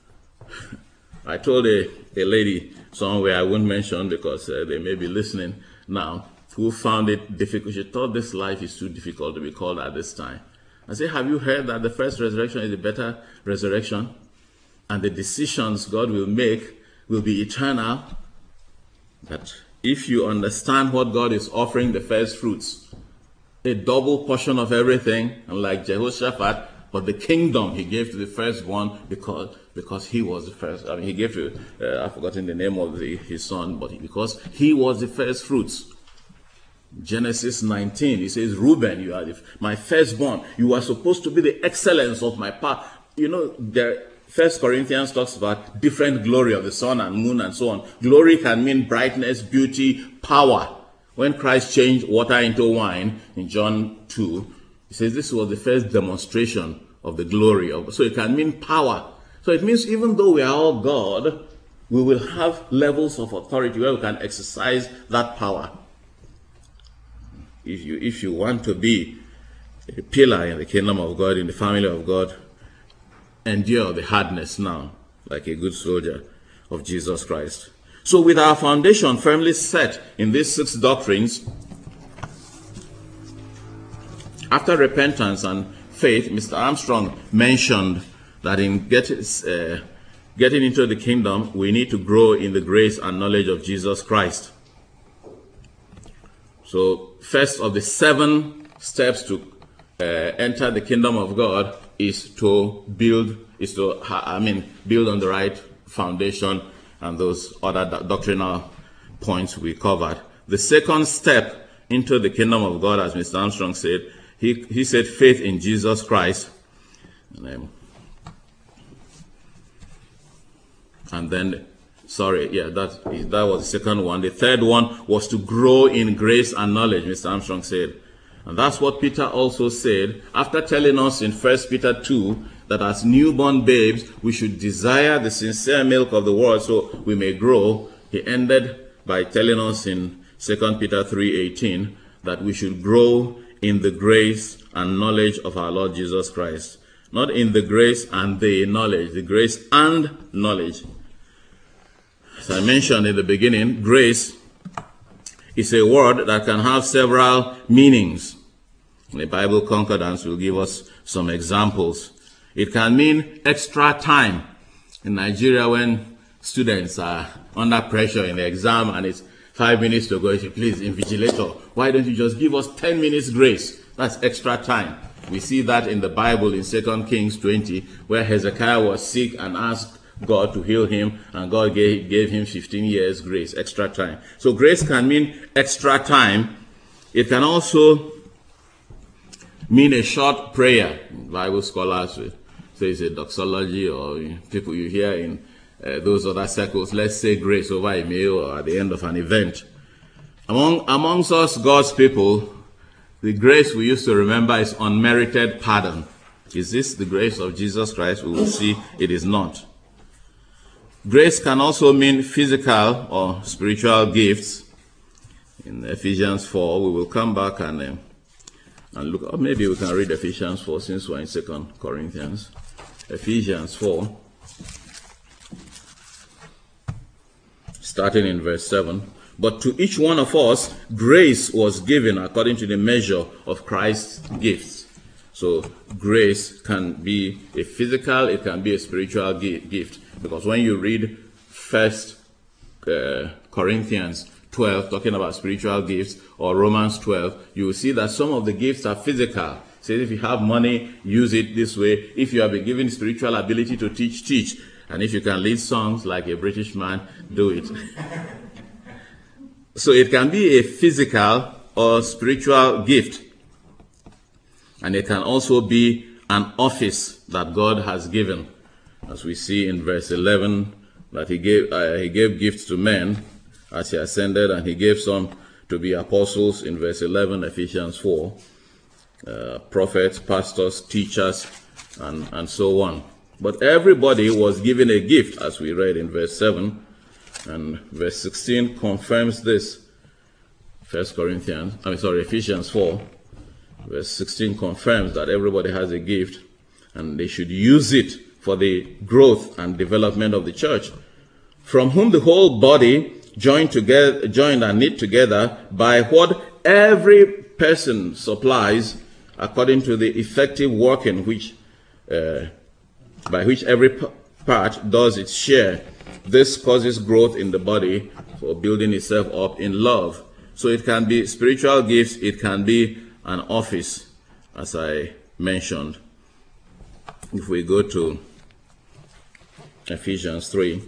I told a lady somewhere, I won't mention because they may be listening now, who found it difficult. She thought this life is too difficult to be called at this time. I said, have you heard that the first resurrection is a better resurrection? And the decisions God will make will be eternal. That if you understand what God is offering, the first fruits, a double portion of everything, unlike Jehoshaphat, but the kingdom he gave to the firstborn because he was the first. I mean, he gave to, I've forgotten the name of his son, but because he was the first fruits. Genesis 19, he says, Reuben, you are my firstborn. You are supposed to be the excellence of my power. First Corinthians talks about different glory of the sun and moon and so on. Glory can mean brightness, beauty, power. When Christ changed water into wine in John 2, he says this was the first demonstration of the glory of God. So it can mean power. So it means even though we are all God, we will have levels of authority where we can exercise that power. If you want to be a pillar in the kingdom of God, in the family of God, endure the hardness now, like a good soldier of Jesus Christ. So with our foundation firmly set in these 6 doctrines, after repentance and faith, Mr. Armstrong mentioned that in getting into the kingdom, we need to grow in the grace and knowledge of Jesus Christ. So first of the 7 steps to enter the kingdom of God is to build on the right foundation and those other doctrinal points we covered. The second step into the kingdom of God, as Mr. Armstrong said, He said faith in Jesus Christ. And then, that was the second one. The third one was to grow in grace and knowledge, Mr. Armstrong said. And that's what Peter also said after telling us in 1 Peter 2 that as newborn babes, we should desire the sincere milk of the word so we may grow. He ended by telling us in 2 Peter 3:18 that we should grow in the grace and knowledge of our Lord Jesus Christ. Not in the grace and the knowledge, the grace and knowledge. As I mentioned in the beginning, grace is a word that can have several meanings. The Bible Concordance will give us some examples. It can mean extra time. In Nigeria, when students are under pressure in the exam and it's 5 minutes to go, you say, please, invigilator, why don't you just give us 10 minutes grace? That's extra time. We see that in the Bible in 2 Kings 20, where Hezekiah was sick and asked God to heal him, and God gave him 15 years grace, extra time. So grace can mean extra time. It can also mean a short prayer. Bible scholars will say it's a doxology, or people you hear in those other circles, let's say grace over a meal or at the end of an event. Amongst us, God's people, the grace we used to remember is unmerited pardon. Is this the grace of Jesus Christ? We will see it is not. Grace can also mean physical or spiritual gifts. In Ephesians 4, we will come back and look, or maybe we can read Ephesians 4 since we're in 2 Corinthians. Ephesians 4, starting in verse 7. But to each one of us, grace was given according to the measure of Christ's gifts. So grace can be a physical, it can be a spiritual gift. Because when you read 1 Corinthians 12, talking about spiritual gifts, or Romans 12, you will see that some of the gifts are physical. Say, if you have money, use it this way. If you have been given spiritual ability to teach. And if you can lead songs like a British man, do it. So it can be a physical or spiritual gift. And it can also be an office that God has given. As we see in verse 11, that he gave gifts to men as he ascended, and he gave some to be apostles in verse 11, Ephesians 4, prophets, pastors, teachers, and so on. But everybody was given a gift, as we read in verse 7, and verse 16 confirms this. Ephesians 4, verse 16 confirms that everybody has a gift, and they should use it for the growth and development of the church, from whom the whole body joined and knit together by what every person supplies, according to the effective working by which every part does its share. This causes growth in the body for building itself up in love. So it can be spiritual gifts, it can be an office, as I mentioned. If we go to Ephesians 3,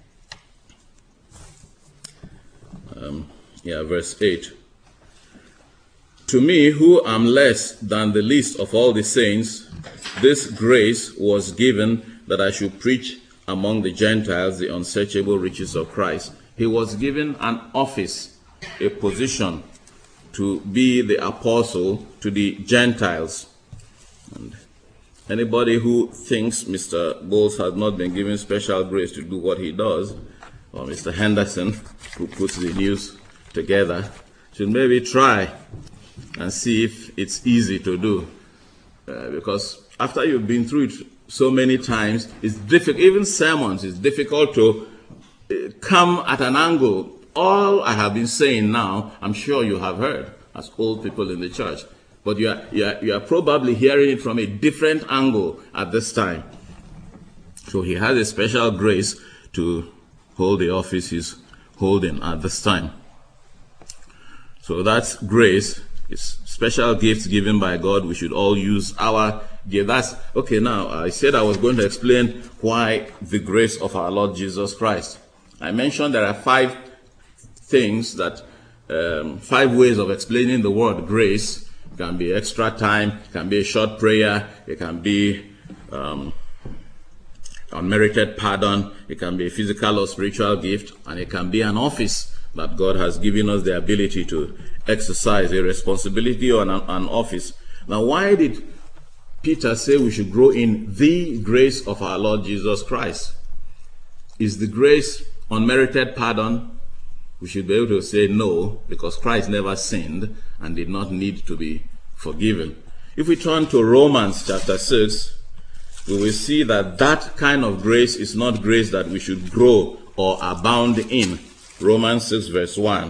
verse 8. To me, who am less than the least of all the saints, this grace was given that I should preach among the Gentiles the unsearchable riches of Christ. He was given an office, a position, to be the apostle to the Gentiles. And anybody who thinks Mr. Bowles has not been given special grace to do what he does, or Mr. Henderson, who puts the news together, should maybe try and see if it's easy to do. Because after you've been through it so many times, it's difficult. Even sermons, it's difficult to come at an angle. All I have been saying now, I'm sure you have heard as old people in the church. But you are probably hearing it from a different angle at this time. So he has a special grace to hold the office he's holding at this time. So that's grace. It's special gifts given by God. We should all use our gift. Now, I said I was going to explain why the grace of our Lord Jesus Christ. I mentioned there are 5 things that, 5 ways of explaining the word grace It can be extra time. It can be a short prayer. It can be unmerited pardon. It can be a physical or spiritual gift. And it can be an office that God has given us the ability to exercise, a responsibility or an office. Now, why did Peter say we should grow in the grace of our Lord Jesus Christ? Is the grace unmerited pardon? We should be able to say no, because Christ never sinned and did not need to be forgiven. If we turn to Romans chapter 6, we will see that that kind of grace is not grace that we should grow or abound in. Romans 6 verse 1.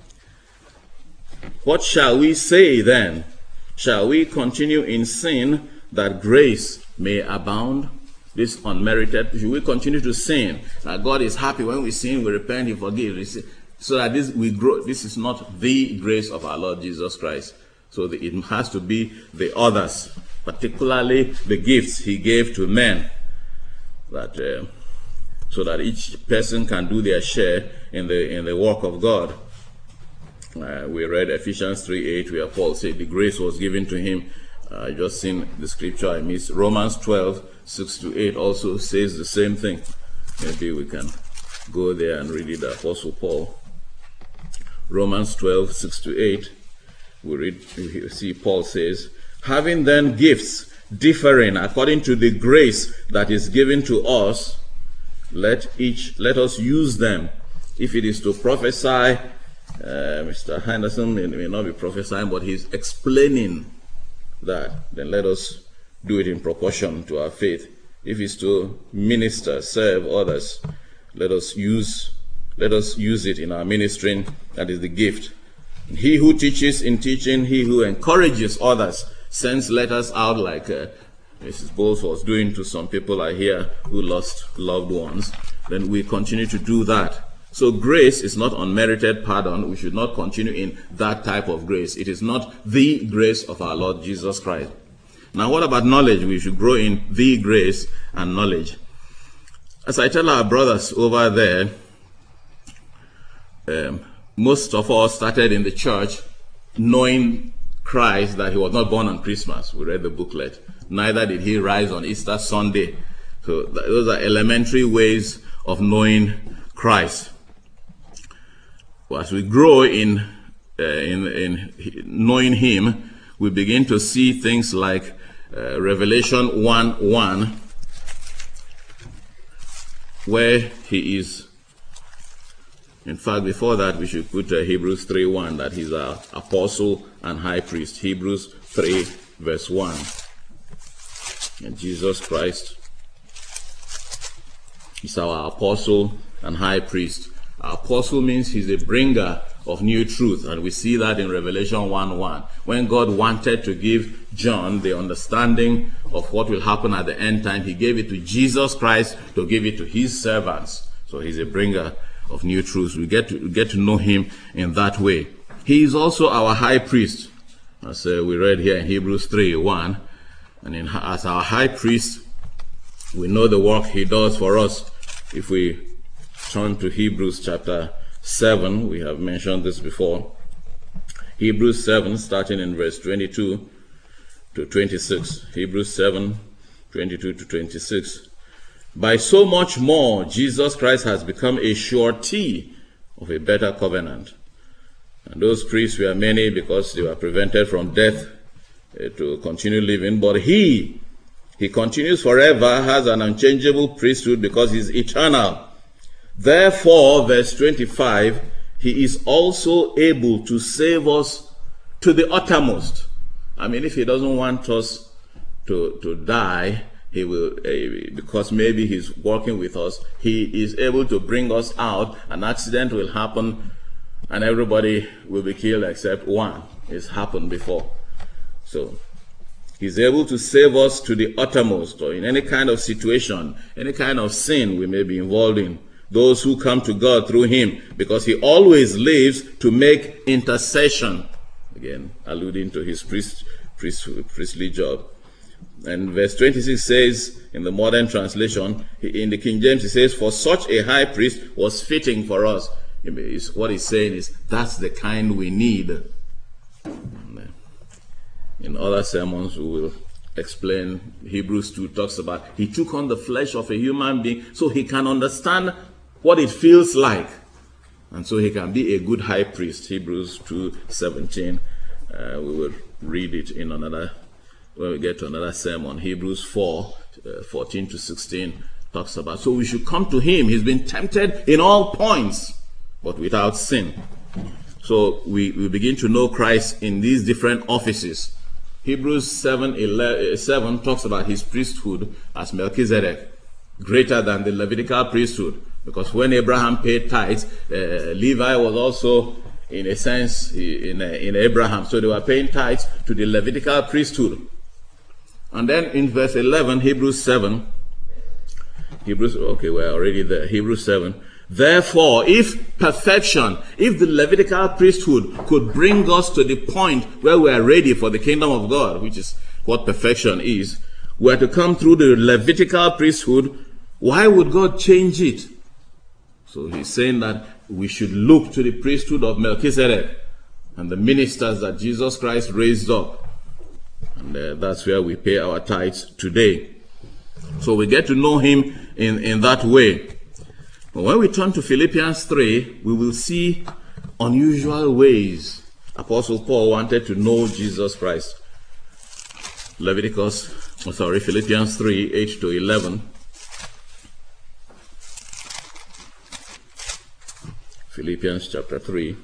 What shall we say then? Shall we continue in sin that grace may abound? This unmerited, should we continue to sin? That God is happy when we sin, we repent, He forgives. So that we grow. This is not the grace of our Lord Jesus Christ. So it has to be the others, particularly the gifts He gave to men, that so that each person can do their share in the work of God. We read Ephesians 3:8, where Paul said the grace was given to him. I just seen the scripture I missed. Romans 12:6-8 also says the same thing. Maybe we can go there and read it. The Apostle Paul. Romans 12:6-8. We see Paul says, having then gifts differing according to the grace that is given to us, let us use them. If it is to prophesy, Mr. Henderson may not be prophesying, but he's explaining that, then let us do it in proportion to our faith. If it's to minister, serve others, let us use it in our ministering. That is the gift. He who teaches in teaching, he who encourages others, sends letters out like Mrs. Bowles was doing to some people I hear who lost loved ones. Then we continue to do that. So grace is not unmerited pardon. We should not continue in that type of grace. It is not the grace of our Lord Jesus Christ. Now, what about knowledge? We should grow in the grace and knowledge. As I tell our brothers over there, most of us started in the church knowing Christ, that He was not born on Christmas. We read the booklet. Neither did He rise on Easter Sunday. So those are elementary ways of knowing Christ. As we grow in knowing Him, we begin to see things like Revelation 1:1, where He is. In fact, before that, we should put Hebrews 3:1, that He's our apostle and high priest. Hebrews 3 verse 1. And Jesus Christ is our apostle and high priest. Our apostle means He's a bringer of new truth, and we see that in Revelation 1:1. When God wanted to give John the understanding of what will happen at the end time, He gave it to Jesus Christ to give it to His servants. So He's a bringer of new truths. We get to know Him in that way. He is also our high priest, as we read here in Hebrews 3:1. And as our high priest, we know the work He does for us. If we turn to Hebrews chapter 7, we have mentioned this before. Hebrews 7, starting in verse 22 to 26. Hebrews 7, 22 to 26. By so much more, Jesus Christ has become a surety of a better covenant. And those priests were many because they were prevented from death to continue living. But He continues forever, has an unchangeable priesthood because He's eternal. Therefore, verse 25, He is also able to save us to the uttermost. I mean, if He doesn't want us to die, He will, because maybe He's working with us, He is able to bring us out. An accident will happen and everybody will be killed except one. It's happened before. So He's able to save us to the uttermost, or in any kind of situation, any kind of sin we may be involved in. Those who come to God through Him, because He always lives to make intercession. Again, alluding to His priestly job. And verse 26 says, in the modern translation, in the King James, it says, for such a high priest was fitting for us. What He's saying is, that's the kind we need. In other sermons, we will explain. Hebrews 2 talks about he took on the flesh of a human being so he can understand what it feels like, and so he can be a good high priest. Hebrews 2:17. We will read it in another, when we get to another sermon. Hebrews 4:14 to 16 talks about, so we should come to him. He's been tempted in all points, but without sin. So we begin to know Christ in these different offices. Hebrews 7 talks about his priesthood as Melchizedek, greater than the Levitical priesthood. Because when Abraham paid tithes, Levi was also, in a sense, in Abraham. So they were paying tithes to the Levitical priesthood. And then in verse 11, Hebrews 7, we're already there. Hebrews 7. Therefore, if the Levitical priesthood could bring us to the point where we are ready for the kingdom of God, which is what perfection is, we are to come through the Levitical priesthood, why would God change it? So he's saying that we should look to the priesthood of Melchizedek and the ministers that Jesus Christ raised up. And that's where we pay our tithes today. So we get to know him in that way. But when we turn to Philippians 3, we will see unusual ways Apostle Paul wanted to know Jesus Christ. Philippians 3, 8 to 11. Philippians chapter 3.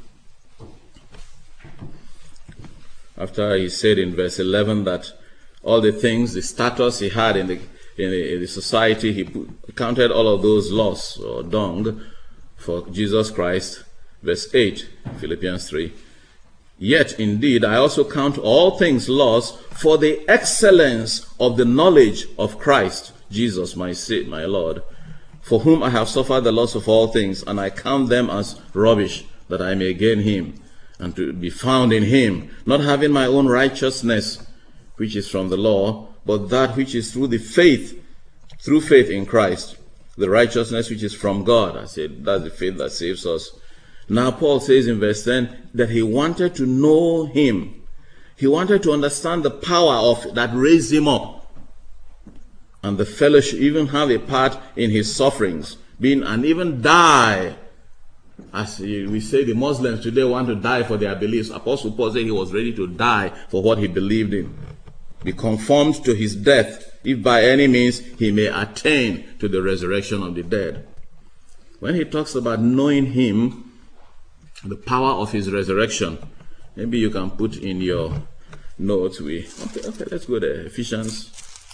After he said in verse 11 that all the things, the status he had in the society, he counted all of those loss or dung for Jesus Christ. Verse 8, Philippians 3. Yet indeed I also count all things loss for the excellence of the knowledge of Christ Jesus my Lord, for whom I have suffered the loss of all things, and I count them as rubbish, that I may gain him, and to be found in him, not having my own righteousness, which is from the law, but that which is through faith in Christ, the righteousness which is from God. I said that's the faith that saves us. Now Paul says in verse 10 that he wanted to know him. He wanted to understand the power that raised him up, and the fellowship, even have a part in his sufferings, and even die. As we say, the Muslims today want to die for their beliefs. Apostle Paul said he was ready to die for what he believed in. Be conformed to his death, if by any means he may attain to the resurrection of the dead. When he talks about knowing him, the power of his resurrection, maybe you can put in your notes. Okay, let's go there. Ephesians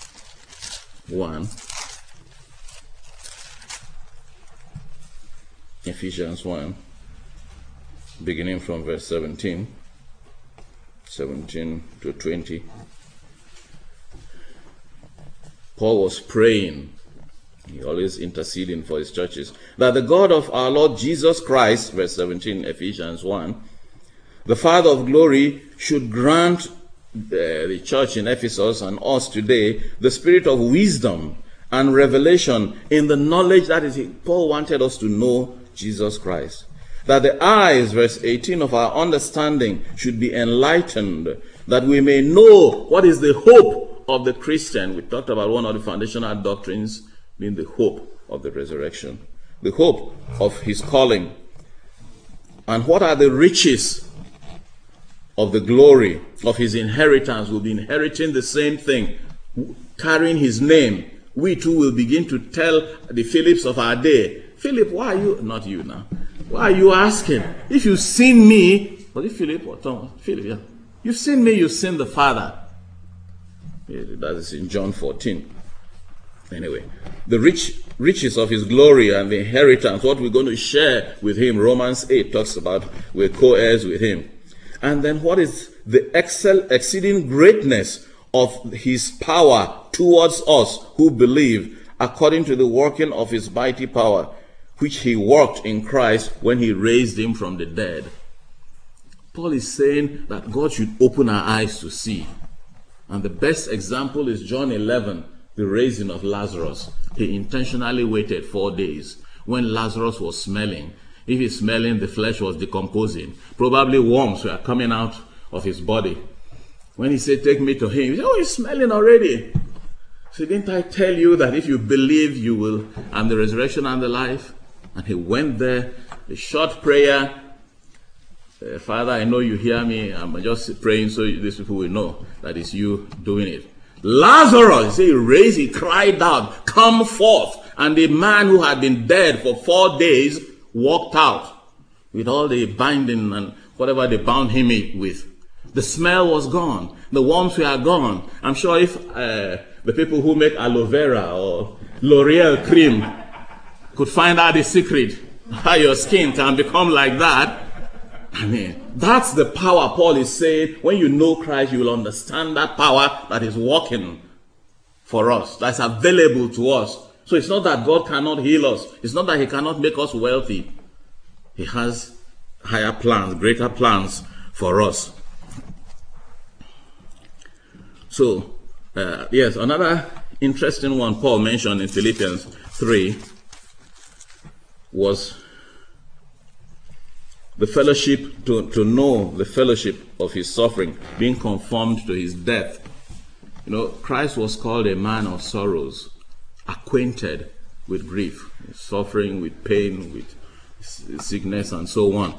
1. Ephesians 1, beginning from verse 17 to 20. Paul was praying, he always interceding for his churches, that the God of our Lord Jesus Christ, verse 17, Ephesians 1, the Father of glory, should grant the church in Ephesus and us today the spirit of wisdom and revelation in the knowledge that is, Paul wanted us to know Jesus Christ. That the eyes, verse 18, of our understanding should be enlightened, that we may know what is the hope of the Christian. We talked about one of the foundational doctrines being the hope of the resurrection, the hope of his calling. And what are the riches of the glory of his inheritance? We'll be inheriting the same thing, carrying his name. We too will begin to tell the Philips of our day, Philip, why are you, not you now, why are you asking? If you've seen me, was it Philip or Thomas? Philip, yeah. You've seen me, you've seen the Father. That is in John 14. Anyway, the riches of his glory and the inheritance, what we're going to share with him. Romans 8 talks about we're co-heirs with him. And then what is the exceeding greatness of his power towards us who believe, according to the working of his mighty power, which he worked in Christ when he raised him from the dead. Paul is saying that God should open our eyes to see. And the best example is John 11, the raising of Lazarus. He intentionally waited 4 days when Lazarus was smelling. If he's smelling, the flesh was decomposing. Probably worms were coming out of his body. When he said, take me to him, he said, oh, he's smelling already. So didn't I tell you that if you believe, you will, I'm the resurrection and the life? And he went there, a short prayer. Father, I know you hear me. I'm just praying so these people will know that it's you doing it. Lazarus, he raised, he cried out, come forth. And the man who had been dead for 4 days walked out with all the binding and whatever they bound him with. The smell was gone. The worms were gone. I'm sure if the people who make aloe vera or L'Oreal cream could find out the secret how your skin can become like that, I mean, that's the power Paul is saying. When you know Christ, you will understand that power that is working for us, that's available to us. So it's not that God cannot heal us. It's not that he cannot make us wealthy. He has higher plans, greater plans for us. So, yes, another interesting one Paul mentioned in Philippians 3 was the fellowship, to know the fellowship of his suffering, being conformed to his death. You know, Christ was called a man of sorrows, acquainted with grief, suffering, with pain, with sickness, and so on.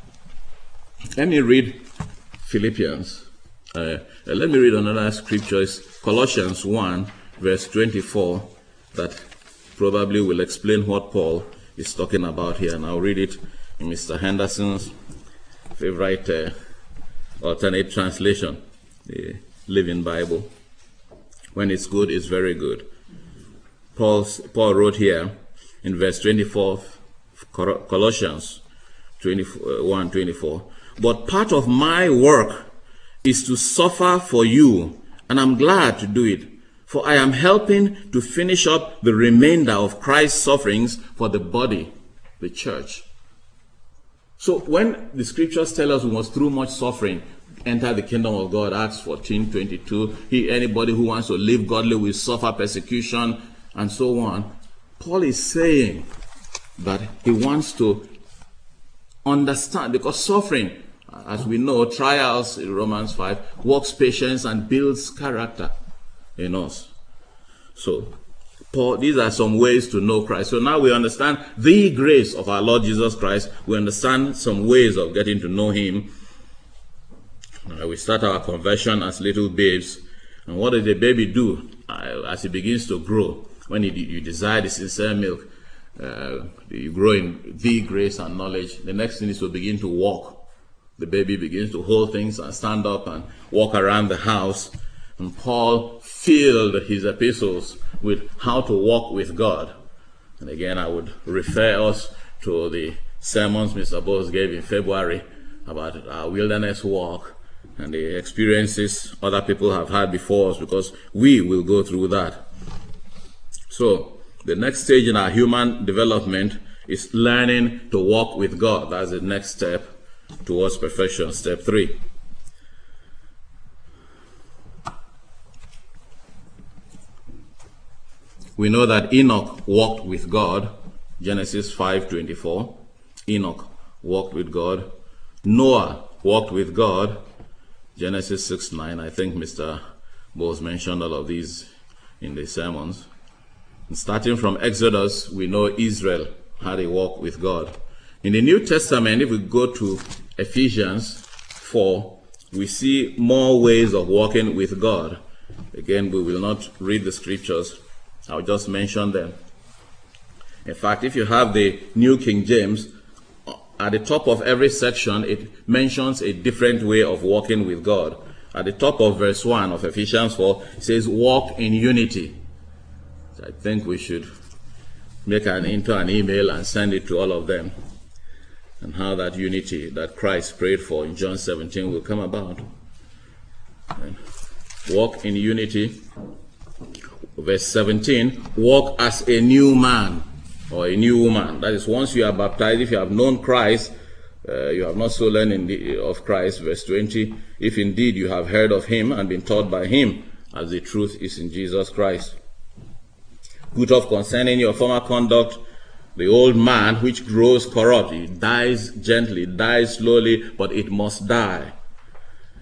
Let me read Philippians. Let me read another scripture. It's Colossians 1, verse 24, that probably will explain what Paul is talking about here. And I'll read it in Mr. Henderson's favorite alternate translation, the Living Bible. When it's good, it's very good. Paul wrote here in verse 24, Colossians 1:24, but part of my work is to suffer for you, and I'm glad to do it, for I am helping to finish up the remainder of Christ's sufferings for the body, the church. So when the scriptures tell us we must through much suffering enter the kingdom of God, Acts 14:22, anybody who wants to live godly will suffer persecution and so on. Paul is saying that he wants to understand, because suffering, as we know, trials in Romans 5, works patience and builds character in us. So, Paul, these are some ways to know Christ. So now we understand the grace of our Lord Jesus Christ. We understand some ways of getting to know him. We start our conversion as little babes. And what does the baby do as he begins to grow? When you desire the sincere milk, you grow in the grace and knowledge. The next thing is to begin to walk. The baby begins to hold things and stand up and walk around the house. And Paul filled his epistles with how to walk with God. And again, I would refer us to the sermons Mr. Bose gave in February about our wilderness walk and the experiences other people have had before us, because we will go through that. So, the next stage in our human development is learning to walk with God. That's the next step towards perfection, step 3. We know that Enoch walked with God, Genesis 5:24. Enoch walked with God. Noah walked with God, Genesis 6:9. I think Mr. Bose mentioned all of these in the sermons. And starting from Exodus, we know Israel had a walk with God. In the New Testament, if we go to Ephesians 4, we see more ways of walking with God. Again, we will not read the scriptures. I'll just mention them. In fact, if you have the New King James, at the top of every section, it mentions a different way of walking with God. At the top of verse 1 of Ephesians 4, it says, walk in unity. So I think we should make an email and send it to all of them, and how that unity that Christ prayed for in John 17 will come about. And walk in unity. Verse 17, walk as a new man or a new woman. That is, once you are baptized, if you have known Christ, you have not so learned of Christ. Verse 20, if indeed you have heard of him and been taught by him, as the truth is in Jesus Christ. Put off concerning your former conduct the old man which grows corrupt. It dies gently, dies slowly, but it must die.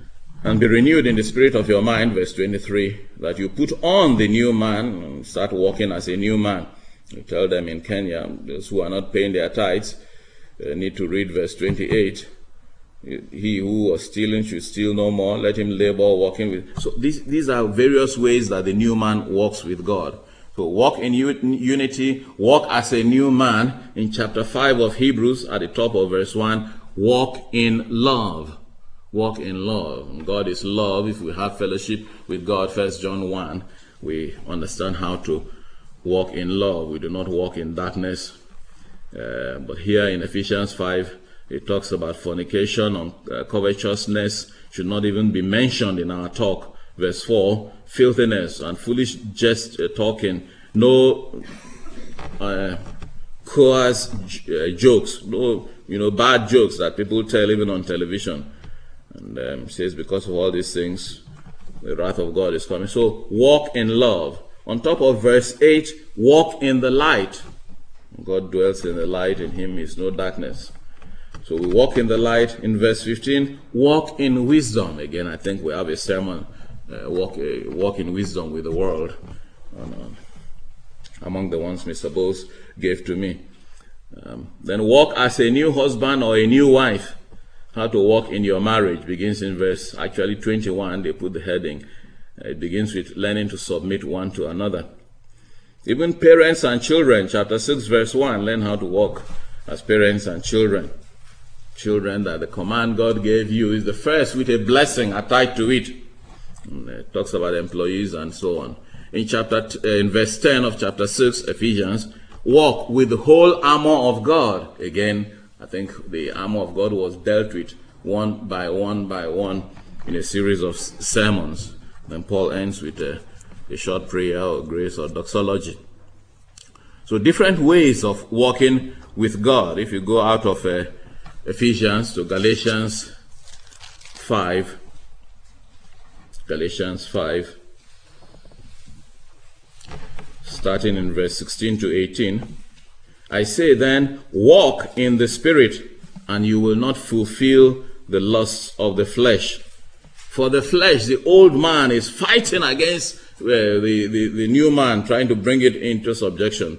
And be renewed in the spirit of your mind, verse 23, that you put on the new man and start walking as a new man. You tell them in Kenya, those who are not paying their tithes, need to read verse 28. He who was stealing should steal no more. Let him labor walking with. So these are various ways that the new man walks with God. So walk in unity, walk as a new man. In chapter 5 of Hebrews, at the top of verse 1, walk in love. Walk in love. God is love. If we have fellowship with God, 1 John 1, we understand how to walk in love. We do not walk in darkness. But here in Ephesians 5, it talks about fornication, covetousness should not even be mentioned in our talk. Verse 4, filthiness and foolish jest talking, no coarse jokes, no bad jokes that people tell even on television. And says because of all these things, the wrath of God is coming. So walk in love. On top of verse 8, walk in the light. God dwells in the light, in him is no darkness. So we walk in the light. In verse 15, walk in wisdom. Again, I think we have a sermon, walk in wisdom with the world, among the ones Mr. Bose gave to me. Then walk as a new husband or a new wife. How to walk in your marriage begins in verse 21. They put the heading. It begins with learning to submit one to another. Even parents and children, chapter 6, verse 1, learn how to walk as parents and children. Children, that the command God gave you is the first with a blessing attached to it. And it talks about employees and so on. In verse 10 of chapter 6, Ephesians, walk with the whole armor of God. Again, I think the armor of God was dealt with one by one by one in a series of sermons. Then Paul ends with a short prayer or grace or doxology. So different ways of walking with God. If you go out of Ephesians to Galatians 5, starting in verse 16 to 18, I say then, walk in the Spirit, and you will not fulfill the lusts of the flesh. For the flesh, the old man, is fighting against the new man, trying to bring it into subjection.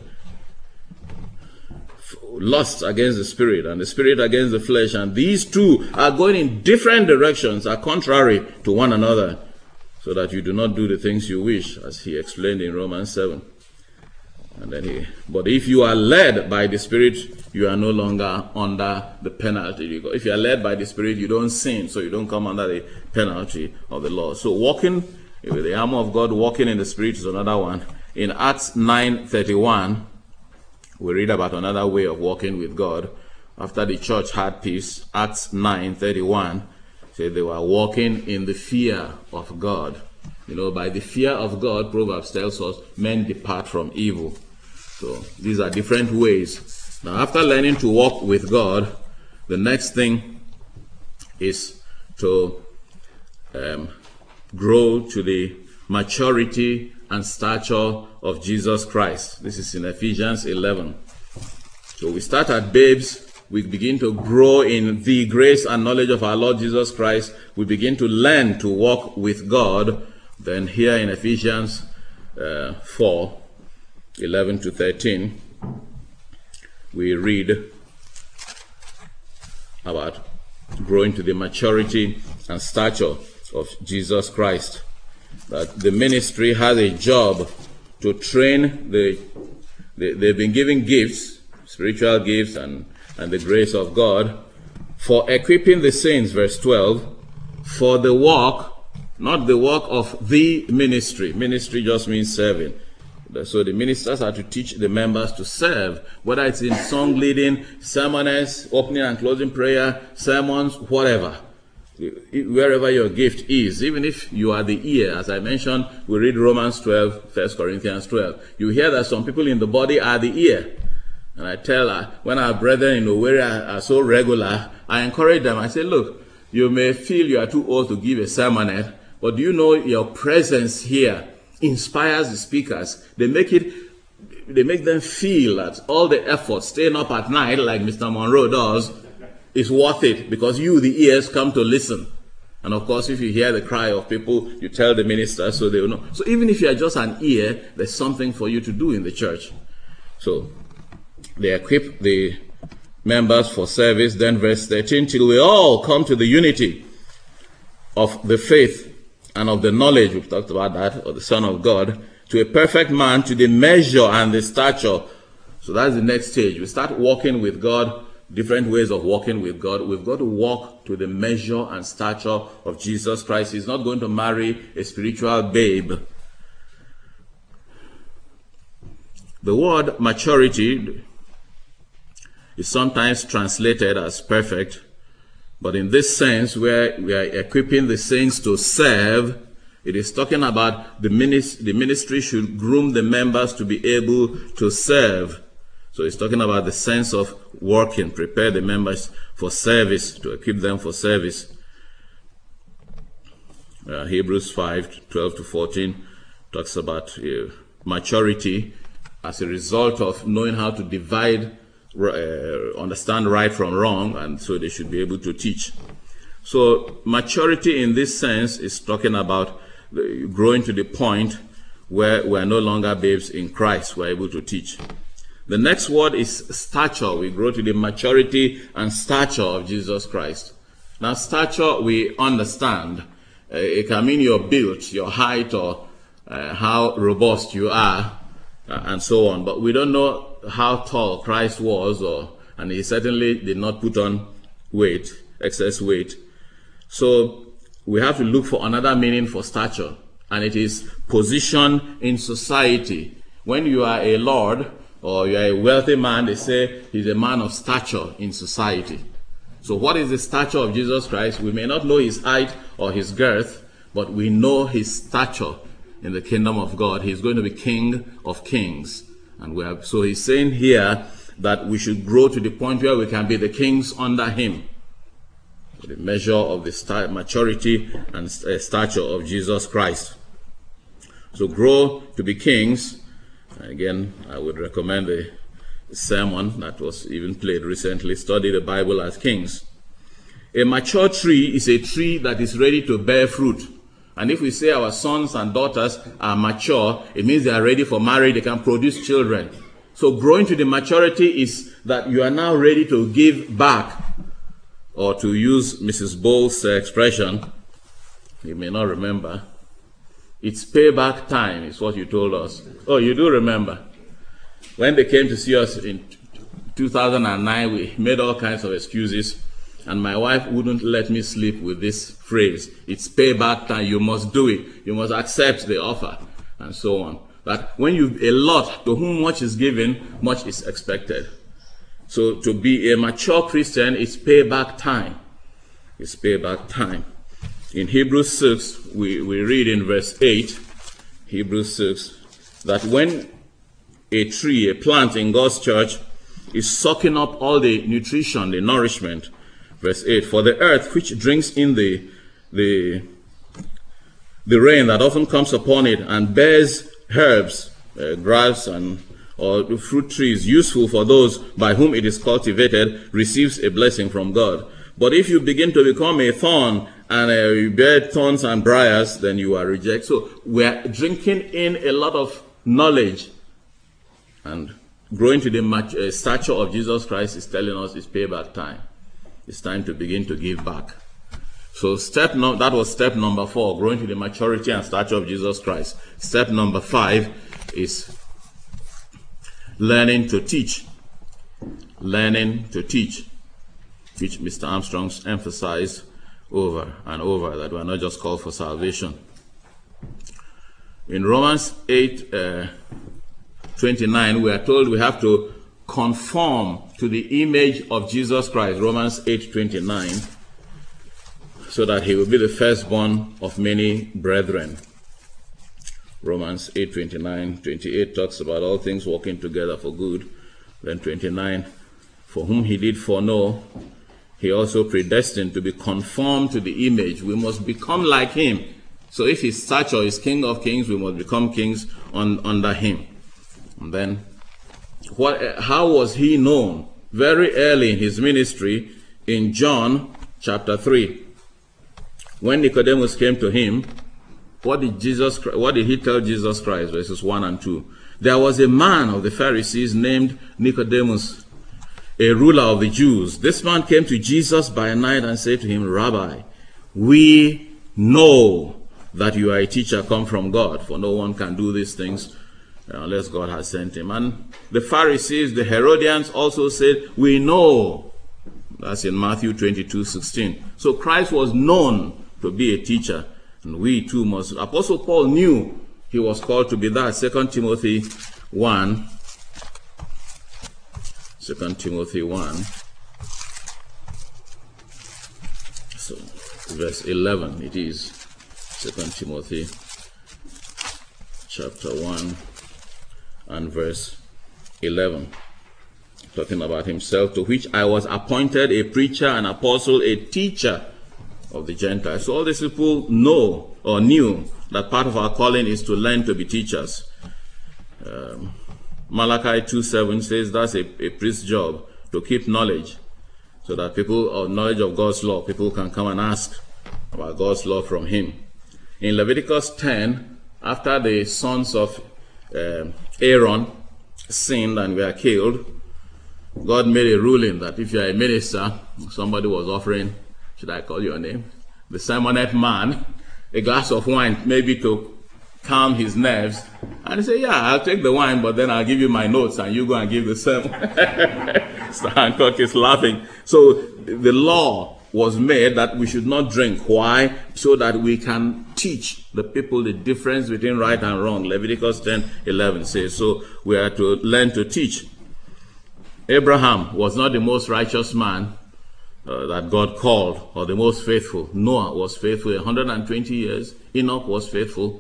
Lust against the Spirit, and the Spirit against the flesh, and these two are going in different directions, are contrary to one another, so that you do not do the things you wish, as he explained in Romans 7. And then but if you are led by the Spirit, you are no longer under the penalty. If you are led by the Spirit, you don't sin, so you don't come under the penalty of the law. So walking with the armor of God, walking in the Spirit is another one. In Acts 9:31, we read about another way of walking with God. After the church had peace, Acts 9:31 said they were walking in the fear of God. By the fear of God, Proverbs tells us, men depart from evil. So these are different ways. Now, after learning to walk with God, the next thing is to grow to the maturity and stature of Jesus Christ. This is in Ephesians 11. So we start at babes. We begin to grow in the grace and knowledge of our Lord Jesus Christ. We begin to learn to walk with God. Then here in Ephesians 4:11 to 13, we read about growing to the maturity and stature of Jesus Christ. That the ministry has a job to train they've been given gifts, spiritual gifts and the grace of God, for equipping the saints, verse 12, for the work, not the work of the ministry. Ministry just means serving. So the ministers are to teach the members to serve, whether it's in song leading, sermons, opening and closing prayer, sermons, whatever. Wherever your gift is, even if you are the ear, as I mentioned, we read Romans 12, 1 Corinthians 12. You hear that some people in the body are the ear. And I tell her, when our brethren in Owerri are so regular, I encourage them. I say, look, you may feel you are too old to give a sermonette, but do you know your presence here inspires the speakers? They make them feel that all the effort, staying up at night, like Mr. Monroe does, is worth it, because you, the ears, come to listen. And of course, if you hear the cry of people, you tell the minister so they will know. So even if you are just an ear, there's something for you to do in the church. So they equip the members for service. Then verse 13, till we all come to the unity of the faith and of the knowledge, we've talked about that, of the Son of God, to a perfect man, to the measure and the stature. So that's the next stage. We start walking with God, different ways of walking with God. We've got to walk to the measure and stature of Jesus Christ. He's not going to marry a spiritual babe. The word maturity is sometimes translated as perfect, but in this sense, where we are equipping the saints to serve, it is talking about the ministry should groom the members to be able to serve. So it's talking about the sense of working, prepare the members for service, to equip them for service. Hebrews 5:12-14 talks about maturity as a result of knowing how to divide, understand right from wrong, and so they should be able to teach. So maturity in this sense is talking about growing to the point where we are no longer babes in Christ, we are able to teach. The next word is stature. We grow to the maturity and stature of Jesus Christ. Now, stature we understand. It can mean your build, your height, or how robust you are, and so on. But we don't know how tall Christ was, and he certainly did not put on weight, excess weight. So we have to look for another meaning for stature, and it is position in society. When you are a lord, or you are a wealthy man, they say he's a man of stature in society. So what is the stature of Jesus Christ? We may not know his height or his girth, but we know his stature in the kingdom of God. He's going to be King of Kings. And so he's saying here that we should grow to the point where we can be the kings under him. The measure of the maturity and stature of Jesus Christ. So grow to be kings. Again, I would recommend the sermon that was even played recently, Study the Bible as Kings. A mature tree is a tree that is ready to bear fruit. And if we say our sons and daughters are mature, it means they are ready for marriage, they can produce children. So growing to the maturity is that you are now ready to give back. Or to use Mrs. Bowles' expression, you may not remember, it's payback time, is what you told us. Oh, you do remember. When they came to see us in 2009, we made all kinds of excuses, and my wife wouldn't let me sleep with this phrase. It's payback time, you must do it. You must accept the offer, and so on. That when you allot, to whom much is given, much is expected. So to be a mature Christian is payback time. It's payback time. In Hebrews 6, we read in verse 8, Hebrews 6, that when a tree, a plant in God's church, is sucking up all the nutrition, the nourishment, verse 8, for the earth which drinks in the rain that often comes upon it and bears herbs, grass or fruit trees useful for those by whom it is cultivated, receives a blessing from God. But if you begin to become a thorn and you bear thorns and briars, then you are rejected. So we are drinking in a lot of knowledge, and growing to the stature of Jesus Christ is telling us it's payback time. It's time to begin to give back. So that was step number 4, growing to the maturity and stature of Jesus Christ. Step number 5 is learning to teach. Learning to teach, which Mr. Armstrong emphasized over and over, that we are not just called for salvation. In Romans 8:29, we are told we have to conform to the image of Jesus Christ, Romans 8:29, so that he will be the firstborn of many brethren. Romans 8:29, 28 talks about all things working together for good. Then 29, for whom he did foreknow, he also predestined to be conformed to the image. We must become like him. So if his stature is King of Kings, we must become kings under him. And then, how was he known? Very early in his ministry, in John chapter 3. When Nicodemus came to him, what did he tell Jesus Christ? Verses 1 and 2. There was a man of the Pharisees named Nicodemus, a ruler of the Jews. This man came to Jesus by night and said to him, Rabbi, we know that you are a teacher come from God, for no one can do these things unless God has sent him. And the Pharisees, the Herodians also said, we know. That's in Matthew 22:16. So Christ was known to be a teacher, and we too must. Apostle Paul knew he was called to be that. 2 Timothy 1. 2 Timothy 1. So, verse 11 it is. 2 Timothy chapter 1 and verse 11. Talking about himself, to which I was appointed a preacher, an apostle, a teacher of the Gentiles. So all these people know or knew that part of our calling is to learn to be teachers. Malachi 2:7 says that's a priest's job, to keep knowledge, so that people, or knowledge of God's law, people can come and ask about God's law from him. In Leviticus 10, after the sons of Aaron sinned and were killed, God made a ruling that if you are a minister, somebody was offering, should I call your name? The sermonette man, a glass of wine, maybe to calm his nerves. And he said, yeah, I'll take the wine, but then I'll give you my notes and you go and give the sermon. So Hancock is laughing. So the law was made that we should not drink. Why? So that we can teach the people the difference between right and wrong. Leviticus 10:11 says, so we are to learn to teach. Abraham was not the most righteous man that God called, or the most faithful. Noah was faithful 120 years. Enoch was faithful.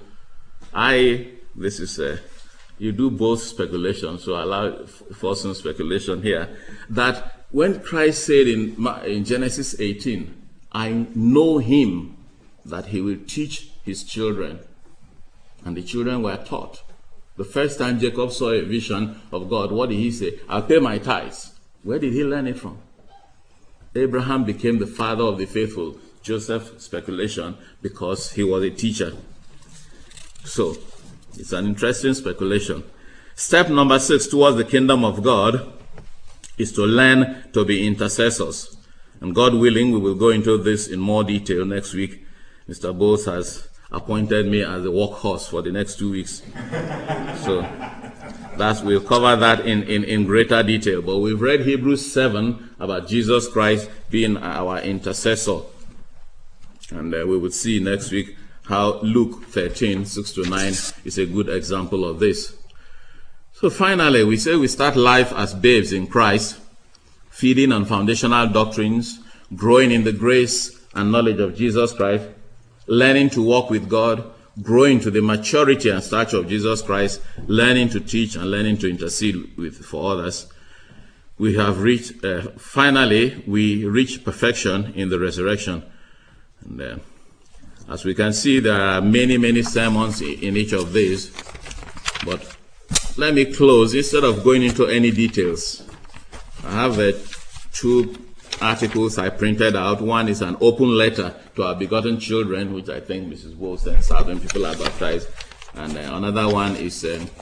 You do both speculation, so I allow for some speculation here, that when Christ said in Genesis 18, I know him, that he will teach his children, and the children were taught. The first time Jacob saw a vision of God, what did he say? I'll pay my tithes. Where did he learn it from? Abraham became the father of the faithful. Joseph, speculation, because he was a teacher. So, it's an interesting speculation. Step number 6 towards the kingdom of God is to learn to be intercessors. And God willing, we will go into this in more detail next week. Mr. Bose has appointed me as a workhorse for the next 2 weeks. So we'll cover that in greater detail. But we've read Hebrews 7 about Jesus Christ being our intercessor. And we will see next week how Luke 13:6-9 is a good example of this. So finally, we say we start life as babes in Christ, feeding on foundational doctrines, growing in the grace and knowledge of Jesus Christ, learning to walk with God, growing to the maturity and stature of Jesus Christ, learning to teach and learning to intercede for others. We have reached, finally, we reach perfection in the resurrection. And as we can see, there are many, many sermons in each of these. But let me close. Instead of going into any details, I have 2 articles I printed out. One is an open letter to our begotten children, which I think Mrs. Bowles sends out when people are baptized. And another one is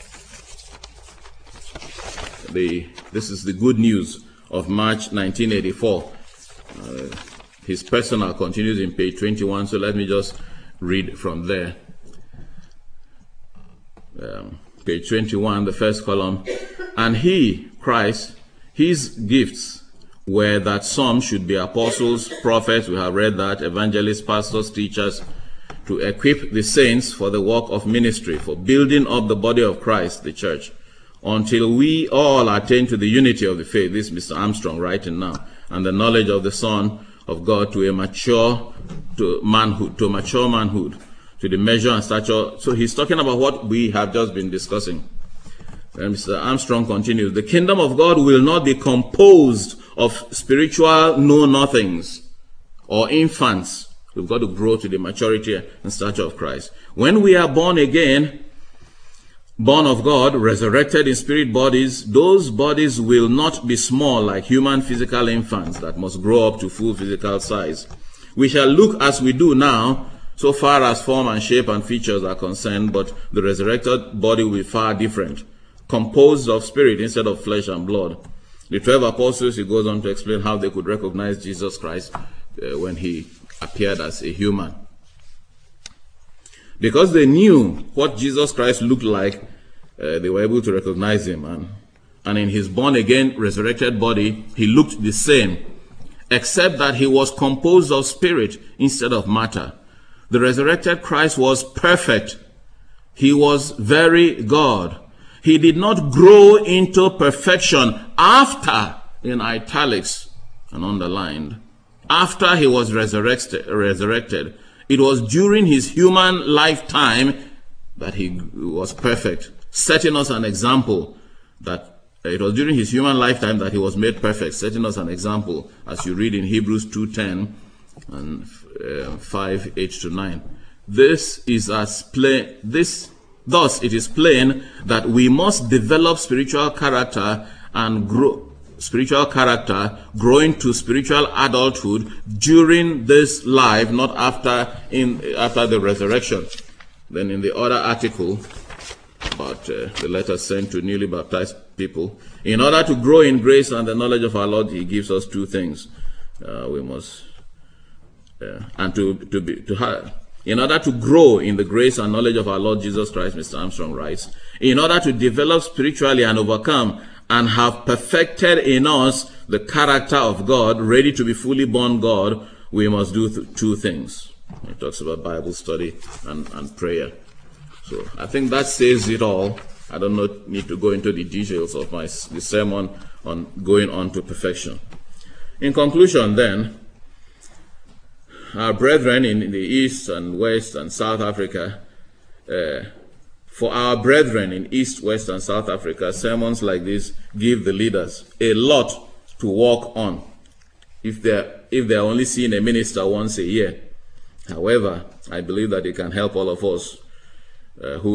this is the good news of March 1984. His personal continues in page 21, so let me just read from there. Page 21, the first column. And he, Christ, his gifts were that some should be apostles, prophets, we have read that, evangelists, pastors, teachers, to equip the saints for the work of ministry, for building up the body of Christ, the church, until we all attain to the unity of the faith. This is Mr. Armstrong writing now. And the knowledge of the Son of God, to mature manhood, to the measure and stature. So he's talking about what we have just been discussing. And Mr. Armstrong continues, the kingdom of God will not be composed of spiritual know-nothings or infants. We've got to grow to the maturity and stature of Christ. When we are born again, born of God, resurrected in spirit bodies, those bodies will not be small like human physical infants that must grow up to full physical size. We shall look as we do now, so far as form and shape and features are concerned, but the resurrected body will be far different, composed of spirit instead of flesh and blood. The 12 apostles, he goes on to explain how they could recognize Jesus Christ when he appeared as a human. Because they knew what Jesus Christ looked like, they were able to recognize him. And in his born-again, resurrected body, he looked the same, except that he was composed of spirit instead of matter. The resurrected Christ was perfect. He was very God. He did not grow into perfection after, in italics and underlined, after he was resurrected. It was during his human lifetime that he was perfect, setting us an example that it was during his human lifetime that he was made perfect, setting us an example, as you read in Hebrews 2:10 and 5:8-9. Thus it is plain that we must develop spiritual character and growing to spiritual adulthood during this life, not after the resurrection. Then in the other article about the letter sent to newly baptized people, in order to grow in grace and the knowledge of our Lord, he gives us two things. In order to grow in the grace and knowledge of our Lord Jesus Christ, Mr. Armstrong writes, in order to develop spiritually and overcome and have perfected in us the character of God, ready to be fully born God, we must do two things. He talks about Bible study and prayer. So I think that says it all. I don't need to go into the details of the sermon on going on to perfection. In conclusion then, our brethren in the East and West and South Africa, for our brethren in East, West, and South Africa, sermons like this give the leaders a lot to work on if they're only seeing a minister once a year. However, I believe that it can help all of us who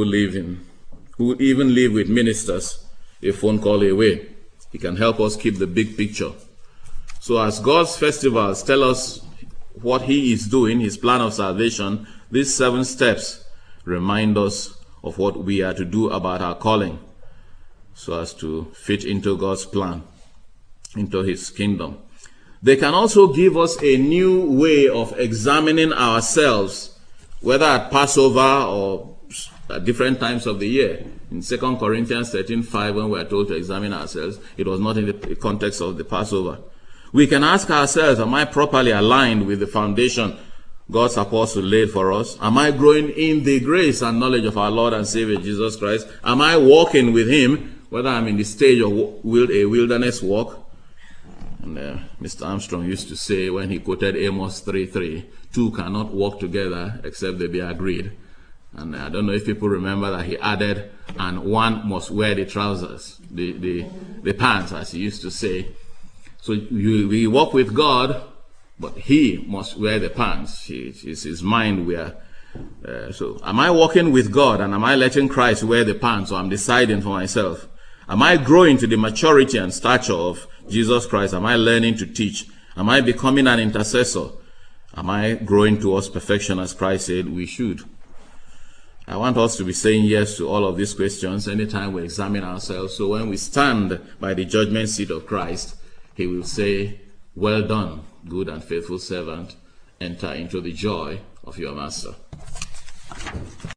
even live with ministers a phone call away. It can help us keep the big picture. So as God's festivals tell us what he is doing, his plan of salvation, these 7 steps remind us of what we are to do about our calling so as to fit into God's plan, into his kingdom. They can also give us a new way of examining ourselves, whether at Passover or at different times of the year. In 2 Corinthians 13:5, when we are told to examine ourselves, it was not in the context of the Passover. We can ask ourselves, am I properly aligned with the foundation God's apostle laid for us? Am I growing in the grace and knowledge of our Lord and Savior Jesus Christ? Am I walking with him, whether I'm in the stage of a wilderness walk? And Mr. Armstrong used to say, when he quoted Amos 3:3, 2 cannot walk together except they be agreed. And I don't know if people remember that he added, and one must wear the trousers, the pants, as he used to say. So we walk with God, but he must wear the pants. It's his mind we are. So am I walking with God, and am I letting Christ wear the pants, or I'm deciding for myself? Am I growing to the maturity and stature of Jesus Christ? Am I learning to teach? Am I becoming an intercessor? Am I growing towards perfection as Christ said we should? I want us to be saying yes to all of these questions anytime we examine ourselves. So when we stand by the judgment seat of Christ, he will say, well done, good and faithful servant. Enter into the joy of your master.